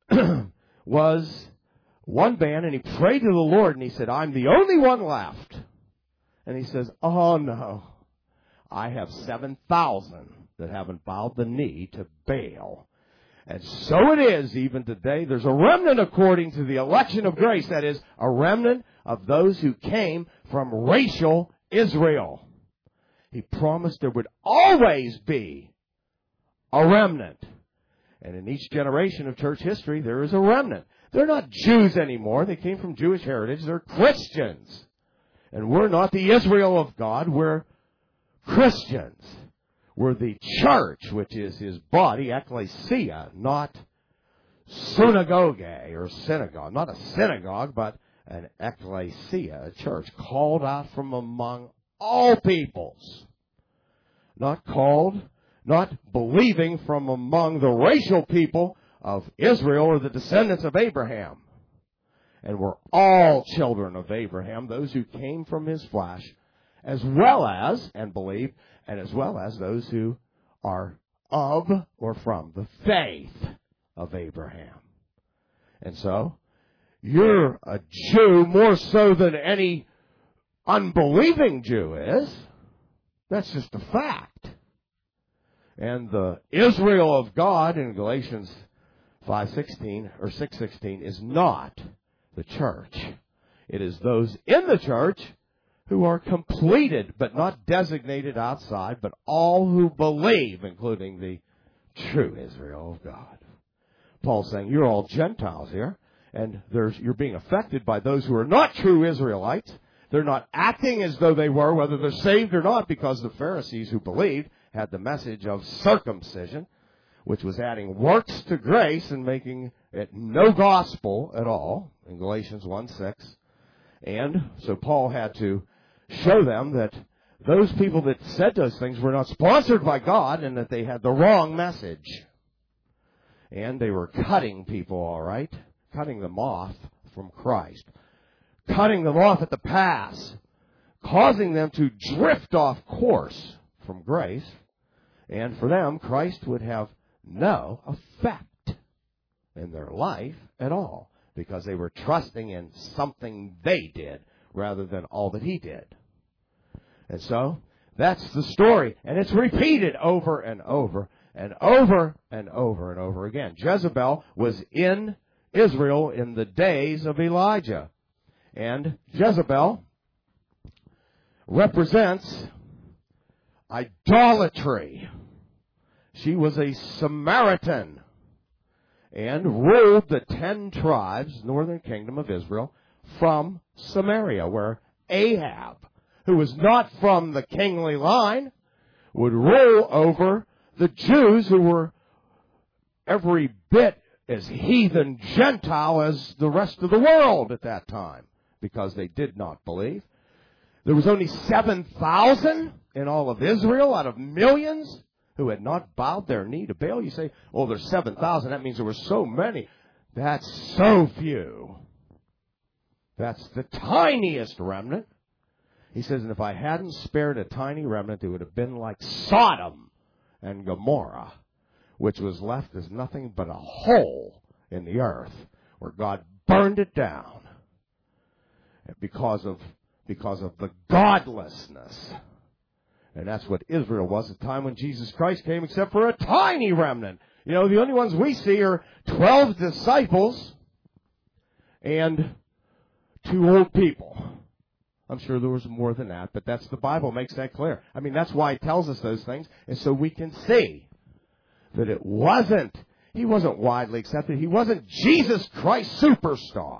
[SPEAKER 1] was one man and he prayed to the Lord and he said, I'm the only one left. And he says, oh no, I have 7,000 that haven't bowed the knee to Baal. And so it is even today. There's a remnant according to the election of grace. That is, a remnant of those who came from racial Israel. He promised there would always be a remnant. And in each generation of church history, there is a remnant. They're not Jews anymore. They came from Jewish heritage. They're Christians. And we're not the Israel of God. We're Christians. We're the church, which is his body, ecclesia, not synagogue or synagogue. Not a synagogue, but an ecclesia, a church called out from among all peoples. Not called, not believing from among the racial people of Israel or the descendants of Abraham. And we're all children of Abraham, those who came from his flesh, as well as, and believe, and as well as those who are of or from the faith of Abraham. And so, you're a Jew more so than any unbelieving Jew is. That's just a fact. And the Israel of God in Galatians 5:16 or 6:16 is not the church. It is those in the church who are completed but not designated outside, but all who believe, including the true Israel of God. Paul's saying you're all Gentiles here, and you're being affected by those who are not true Israelites. They're not acting as though they were, whether they're saved or not, because the Pharisees who believed had the message of circumcision, which was adding works to grace and making it no gospel at all, in Galatians 1:6. And so Paul had to show them that those people that said those things were not sponsored by God and that they had the wrong message. And they were cutting people, all right, cutting them off from Christ, cutting them off at the pass, causing them to drift off course from grace. And for them, Christ would have no effect in their life at all because they were trusting in something they did rather than all that he did. And so, that's the story. And it's repeated over and over and over and over and over again. Jezebel was in Israel in the days of Elijah. And Jezebel represents idolatry. She was a Samaritan and ruled the 10 tribes, northern kingdom of Israel, from Samaria, where Ahab, who was not from the kingly line, would rule over the Jews who were every bit as heathen Gentile as the rest of the world at that time, because they did not believe. There was only 7,000 in all of Israel out of millions who had not bowed their knee to Baal. You say, oh, there's 7,000. That means there were so many. That's so few. That's the tiniest remnant. He says, and if I hadn't spared a tiny remnant, it would have been like Sodom and Gomorrah, which was left as nothing but a hole in the earth where God burned it down because of the godlessness. And that's what Israel was at the time when Jesus Christ came, except for a tiny remnant. You know, the only ones we see are 12 disciples and 2 old people. I'm sure there was more than that, but the Bible makes that clear. I mean, that's why it tells us those things, and so we can see that he wasn't widely accepted. He wasn't Jesus Christ superstar.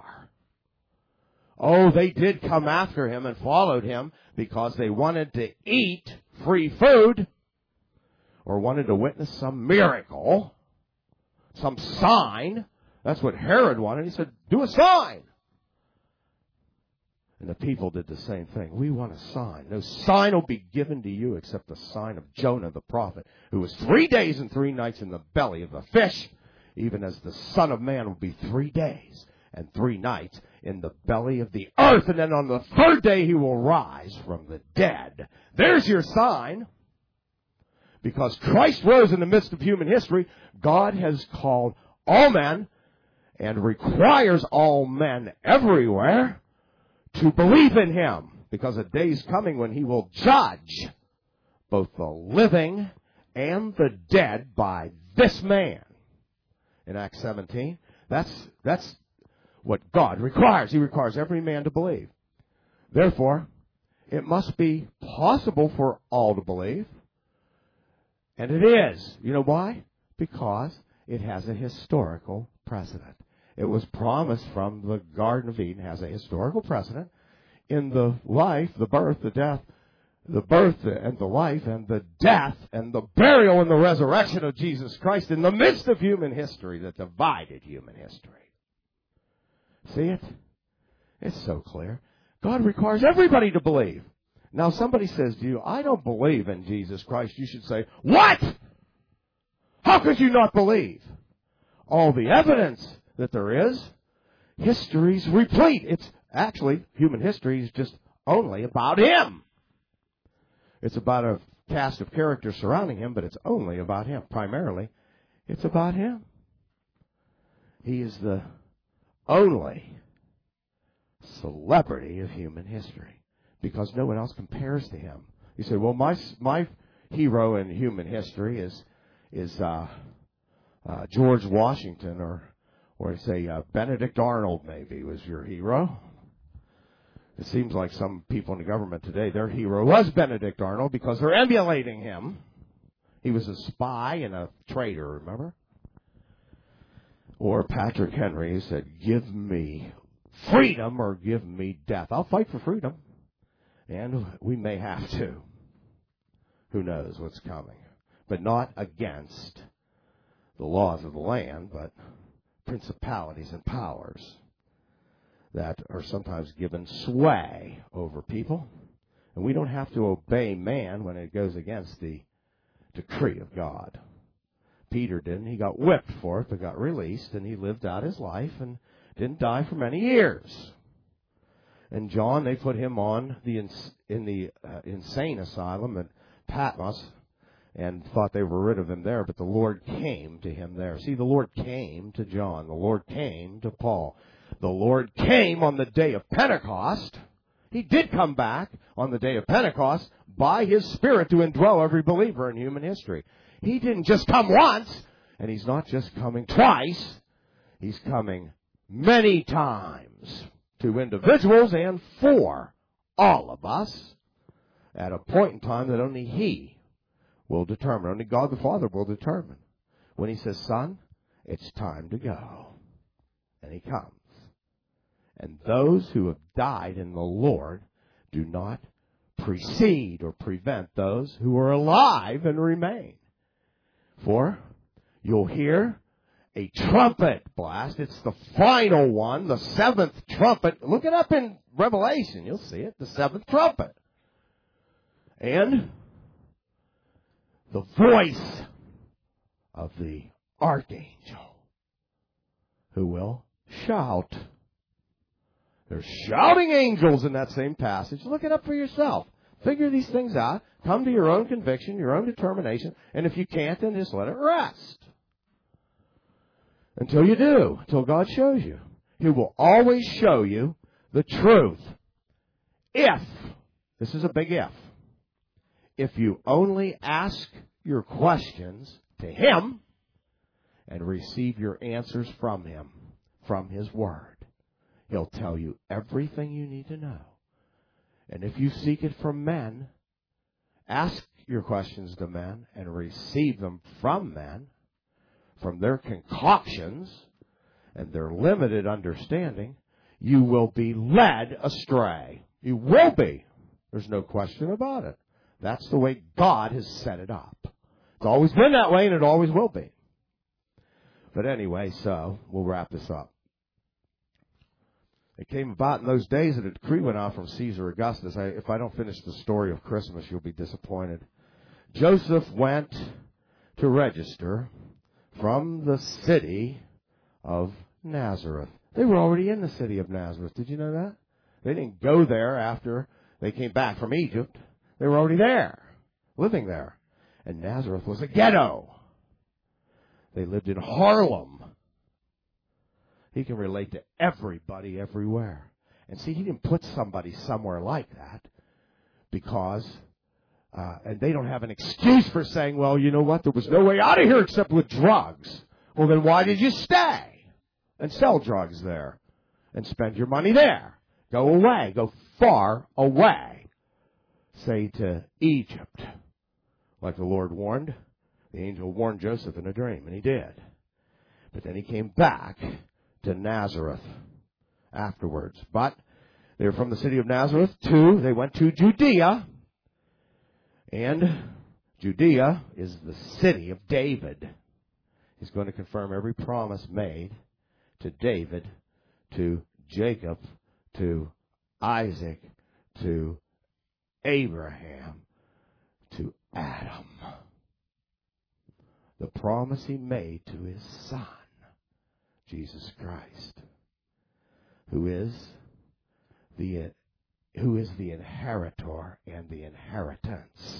[SPEAKER 1] Oh, they did come after him and followed him because they wanted to eat free food or wanted to witness some miracle, some sign. That's what Herod wanted. He said, do a sign. And the people did the same thing. We want a sign. No sign will be given to you except the sign of Jonah the prophet, who was 3 days and 3 nights in the belly of the fish, even as the Son of Man will be 3 days and 3 nights in the belly of the earth. And then on the 3rd day he will rise from the dead. There's your sign. Because Christ rose in the midst of human history, God has called all men and requires all men everywhere to believe in him, because a day's coming when he will judge both the living and the dead by this man. In Acts 17, that's what God requires. He requires every man to believe. Therefore, it must be possible for all to believe. And it is. You know why? Because it has a historical precedent. It was promised from the Garden of Eden, has a historical precedent in the life, the birth, the death, the birth and the life and the death and the burial and the resurrection of Jesus Christ in the midst of human history that divided human history. See it? It's so clear. God requires everybody to believe. Now somebody says to you, I don't believe in Jesus Christ. You should say, what? How could you not believe? All the evidence that there is, history's replete. It's actually, human history is just only about him. It's about a cast of characters surrounding him, but it's only about him. Primarily, it's about him. He is the only celebrity of human history because no one else compares to him. You say, well, my hero in human history is George Washington, or say Benedict Arnold maybe was your hero. It seems like some people in the government today, their hero was Benedict Arnold because they're emulating him. He was a spy and a traitor, remember? Or Patrick Henry, who said, give me freedom or give me death. I'll fight for freedom. And we may have to. Who knows what's coming. But not against the laws of the land, but principalities and powers that are sometimes given sway over people. And we don't have to obey man when it goes against the decree of God. Peter didn't. He got whipped for it, but got released, and he lived out his life and didn't die for many years. And John, they put him on in the insane asylum at Patmos and thought they were rid of him there, but the Lord came to him there. See, the Lord came to John. The Lord came to Paul. The Lord came on the day of Pentecost. He did come back on the day of Pentecost by his Spirit to indwell every believer in human history. He didn't just come once, and he's not just coming twice. He's coming many times to individuals and for all of us at a point in time that only he will determine. Only God the Father will determine. When He says, son, it's time to go. And He comes. And those who have died in the Lord do not precede or prevent those who are alive and remain. For you'll hear a trumpet blast. It's the final one, the seventh trumpet. Look it up in Revelation. You'll see it, the seventh trumpet. And the voice of the archangel who will shout. There's shouting angels in that same passage. Look it up for yourself. Figure these things out. Come to your own conviction, your own determination. And if you can't, then just let it rest. Until you do. Until God shows you. He will always show you the truth. If, this is a big if you only ask your questions to Him and receive your answers from Him, from His Word. He'll tell you everything you need to know. And if you seek it from men, ask your questions to men and receive them from men, from their concoctions and their limited understanding, you will be led astray. You will be. There's no question about it. That's the way God has set it up. It's always been that way, and it always will be. But anyway, so we'll wrap this up. It came about in those days that a decree went out from Caesar Augustus. If I don't finish the story of Christmas, you'll be disappointed. Joseph went to register from the city of Nazareth. They were already in the city of Nazareth. Did you know that? They didn't go there after they came back from Egypt. They were already there, living there. And Nazareth was a ghetto. They lived in Harlem. He can relate to everybody everywhere. And see, He didn't put somebody somewhere like that because, and they don't have an excuse for saying, well, you know what, there was no way out of here except with drugs. Well, then why did you stay and sell drugs there and spend your money there? Go away. Go far away. Say to Egypt, like the Lord warned. The angel warned Joseph in a dream, and he did. But then he came back to Nazareth afterwards. But they were from the city of Nazareth they went to Judea. And Judea is the city of David. He's going to confirm every promise made to David, to Jacob, to Isaac, to Abraham, to Adam. The promise He made to His Son, Jesus Christ, who is the inheritor and the inheritance,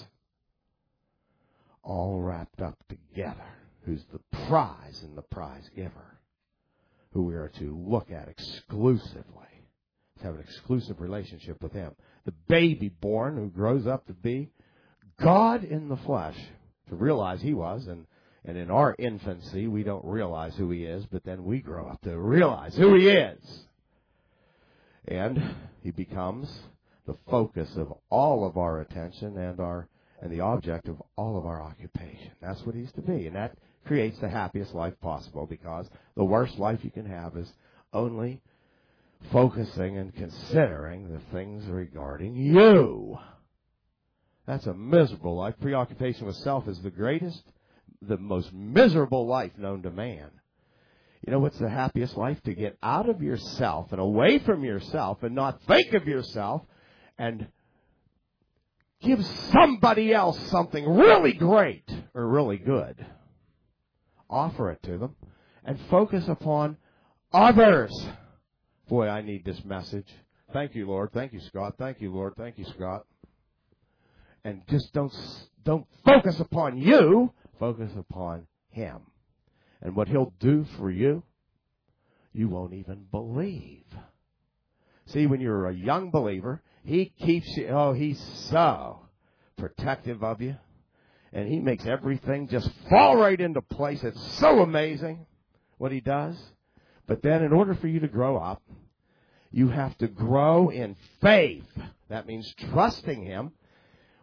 [SPEAKER 1] all wrapped up together, who's the prize and the prize giver, who we are to look at exclusively, to have an exclusive relationship with Him. The baby born who grows up to be God in the flesh, to realize He was, and in our infancy, we don't realize who He is, but then we grow up to realize who He is. And He becomes the focus of all of our attention and the object of all of our occupation. That's what He's to be. And that creates the happiest life possible, because the worst life you can have is only focusing and considering the things regarding you. That's a miserable life. Preoccupation with self is the most miserable life known to man. You know what's the happiest life? To get out of yourself and away from yourself and not think of yourself and give somebody else something really great or really good. Offer it to them and focus upon others. Boy, I need this message. Thank you, Lord. Thank you, Scott. Thank you, Lord. Thank you, Scott. And just don't focus upon you. Focus upon Him. And what He'll do for you, you won't even believe. See, when you're a young believer, He keeps you, He's so protective of you. And He makes everything just fall right into place. It's so amazing what He does. But then in order for you to grow up, you have to grow in faith. That means trusting Him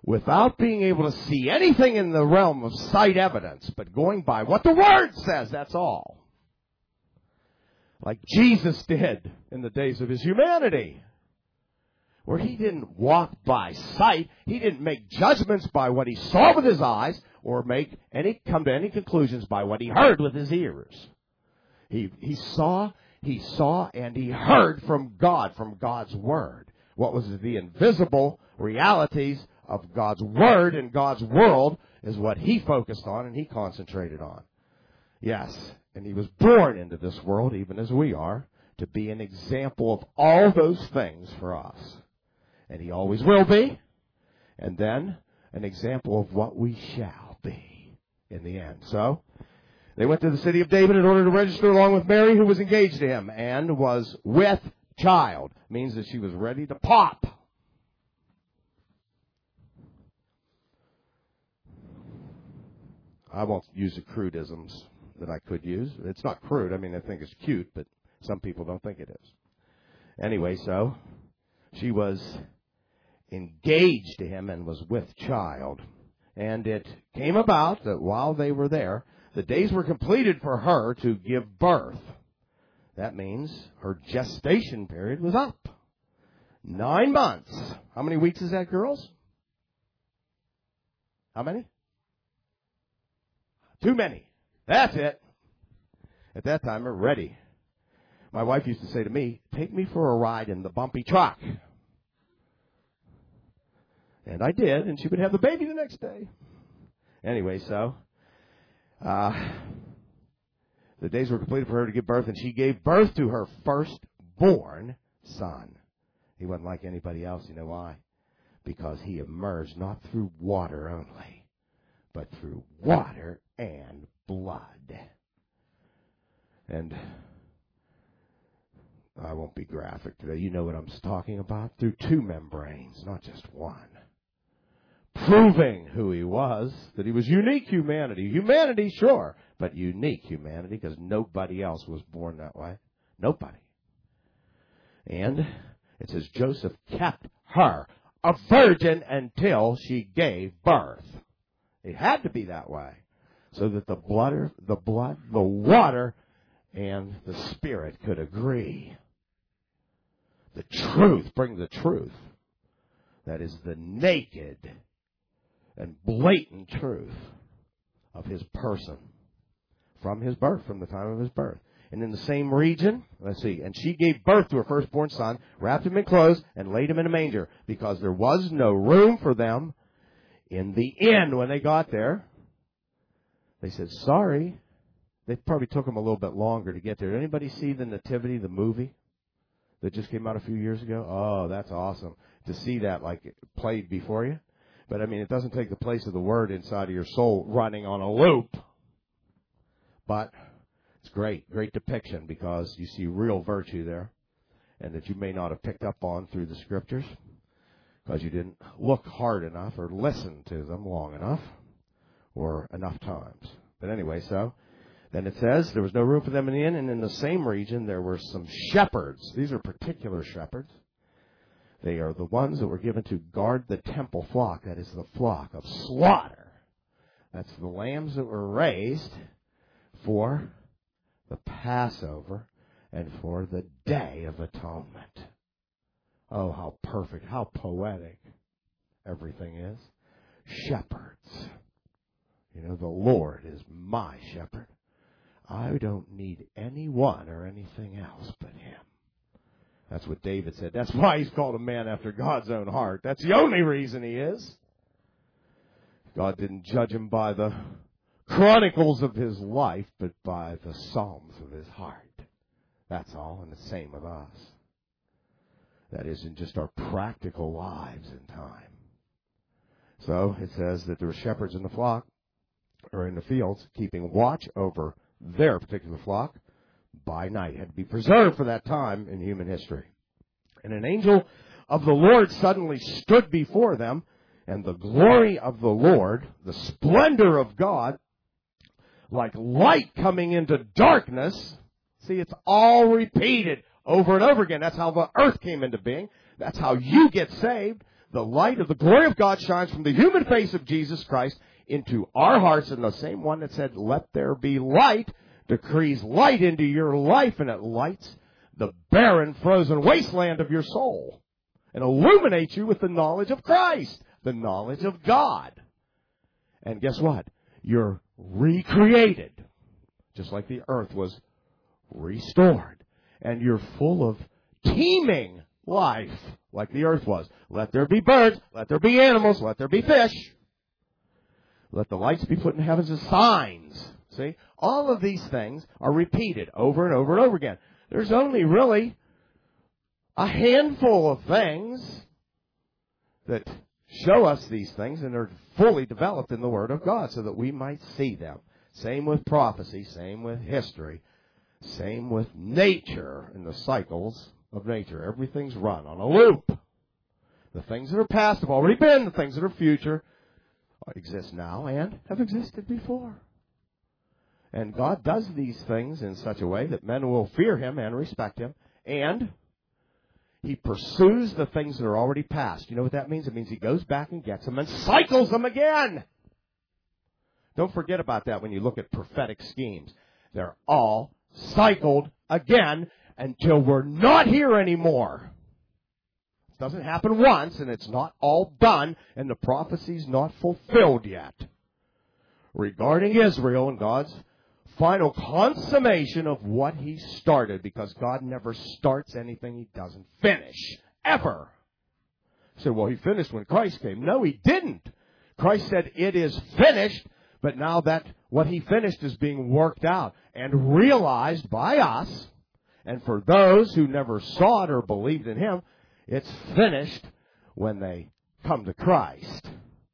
[SPEAKER 1] without being able to see anything in the realm of sight evidence, but going by what the Word says, that's all. Like Jesus did in the days of his humanity, where he didn't walk by sight. He didn't make judgments by what he saw with his eyes or come to any conclusions by what he heard with his ears. He saw and he heard from God, from God's Word. What was the invisible realities of God's Word and God's world is what he focused on and he concentrated on. Yes, and he was born into this world, even as we are, to be an example of all those things for us. And he always will be. And then an example of what we shall be in the end. So, they went to the city of David in order to register along with Mary, who was engaged to him and was with child. Means that she was ready to pop. I won't use the crudisms that I could use. It's not crude. I mean, I think it's cute, but some people don't think it is. Anyway, so she was engaged to him and was with child. And it came about that while they were there, the days were completed for her to give birth. That means her gestation period was up. 9 months. How many weeks is that, girls? How many? Too many. That's it. At that time, we're ready. My wife used to say to me, take me for a ride in the bumpy truck. And I did, and she would have the baby the next day. Anyway, so the days were completed for her to give birth, and she gave birth to her firstborn son. He wasn't like anybody else. You know why? Because he emerged not through water only, but through water and blood. And I won't be graphic today. You know what I'm talking about. Through 2 membranes, not just one. Proving who he was, that he was unique humanity. Humanity, sure, but unique humanity because nobody else was born that way. Nobody. And it says Joseph kept her a virgin until she gave birth. It had to be that way. So that the blood, the water, and the Spirit could agree. The truth, bring the truth. That is the naked and blatant truth of his person. From his birth, from the time of his birth. And in the same region, let's see, and she gave birth to her firstborn son, wrapped him in clothes, and laid him in a manger, because there was no room for them in the inn when they got there. They said, sorry. They probably took them a little bit longer to get there. Did anybody see the Nativity, the movie that just came out a few years ago? Oh, that's awesome to see that like played before you. But I mean, it doesn't take the place of the Word inside of your soul running on a loop. But it's great depiction because you see real virtue there, and that you may not have picked up on through the Scriptures because you didn't look hard enough or listen to them long enough or enough times. But anyway, so then it says there was no room for them in the inn, and in the same region there were some shepherds. These are particular shepherds. They are the ones that were given to guard the temple flock. That is the flock of slaughter. That's the lambs that were raised for the Passover and for the Day of Atonement. Oh, how perfect, how poetic everything is. Shepherds. You know, the Lord is my shepherd. I don't need anyone or anything else but Him. That's what David said. That's why he's called a man after God's own heart. That's the only reason he is. God didn't judge him by the chronicles of his life, but by the psalms of his heart. That's all, and the same with us. That is in just our practical lives in time. So it says that there were shepherds in the flock, or in the fields, keeping watch over their particular flock by night. It had to be preserved for that time in human history. And an angel of the Lord suddenly stood before them, and the glory of the Lord, the splendor of God, like light coming into darkness. See, it's all repeated over and over again. That's how the earth came into being. That's how you get saved. the light of the glory of God shines from the human face of Jesus Christ into our hearts, and the same one that said, let there be light, decrees light into your life, and it lights the barren, frozen wasteland of your soul and illuminates you with the knowledge of Christ, the knowledge of God. And guess what? You're recreated, just like the earth was restored. And you're full of teeming life, like the earth was. Let there be birds, let there be animals, let there be fish. Let the lights be put in heavens as signs. See? All of these things are repeated over and over and over again. There's only really a handful of things that show us these things, and they're fully developed in the Word of God so that we might see them. Same with prophecy, same with history, same with nature and the cycles of nature. Everything's run on a loop. The things that are past have already been. The things that are future exist now and have existed before. And God does these things in such a way that men will fear Him and respect Him, and He pursues the things that are already past. You know what that means? It means He goes back and gets them and cycles them again. Don't forget about that when you look at prophetic schemes. They're all cycled again until we're not here anymore. It doesn't happen once, and it's not all done, and the prophecy's not fulfilled yet. Regarding Israel and God's final consummation of what He started, because God never starts anything He doesn't finish, ever. You say, well, He finished when Christ came. No, He didn't. Christ said, it is finished, but now that what He finished is being worked out and realized by us, and for those who never saw it or believed in Him, it's finished when they come to Christ.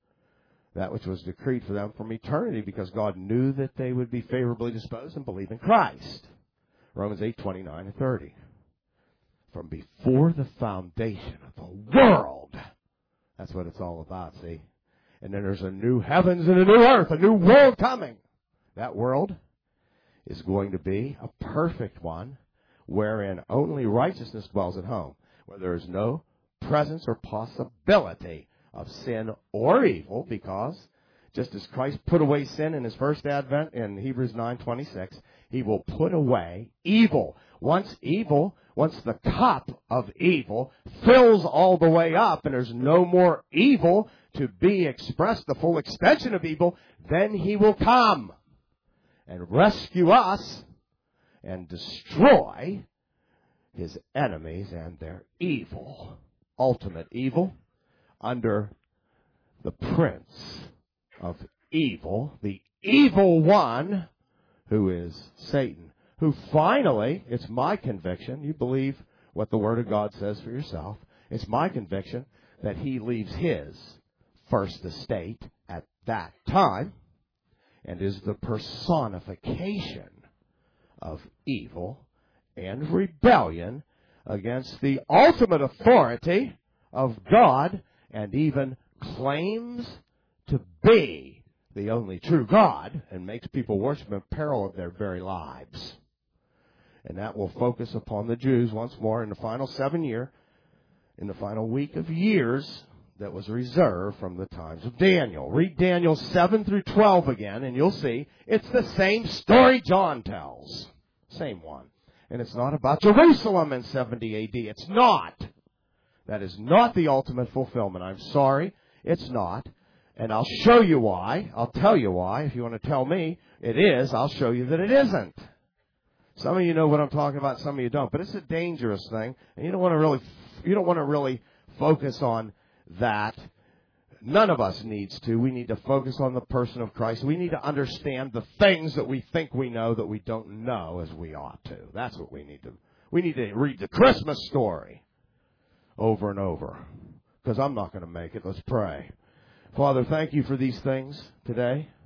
[SPEAKER 1] That which was decreed for them from eternity, because God knew that they would be favorably disposed and believe in Christ. Romans 8:29 and 30. From before the foundation of the world. That's what it's all about, see? And then there's a new heavens and a new earth, a new world coming. That world is going to be a perfect one, wherein only righteousness dwells at home, where there is no presence or possibility of sin or evil, because just as Christ put away sin in His first advent in Hebrews 9:26, He will put away evil. Once the cup of evil fills all the way up and there's no more evil to be expressed, the full extension of evil, then He will come and rescue us and destroy His enemies and their evil, ultimate evil, under the prince of evil, the evil one, who is Satan, who finally, it's my conviction, you believe what the Word of God says for yourself, it's my conviction that he leaves his first estate at that time and is the personification of evil and rebellion against the ultimate authority of God, and even claims to be the only true God, and makes people worship in peril of their very lives. And that will focus upon the Jews once more in the final 7 year, in the final week of years that was reserved from the times of Daniel. Read Daniel 7 through 12 again, and you'll see it's the same story John tells. Same one. And it's not about Jerusalem in 70 A.D. It's not. That is not the ultimate fulfillment. I'm sorry, it's not. And I'll show you why. I'll tell you why. If you want to tell me it is, I'll show you that it isn't. Some of you know what I'm talking about, some of you don't. But it's a dangerous thing, and you don't want to really focus on that. None of us needs to. We need to focus on the person of Christ. We need to understand the things that we think we know that we don't know as we ought to. That's what we need to. We need to read the Christmas story over and over, because I'm not going to make it. Let's pray. Father, thank you for these things today.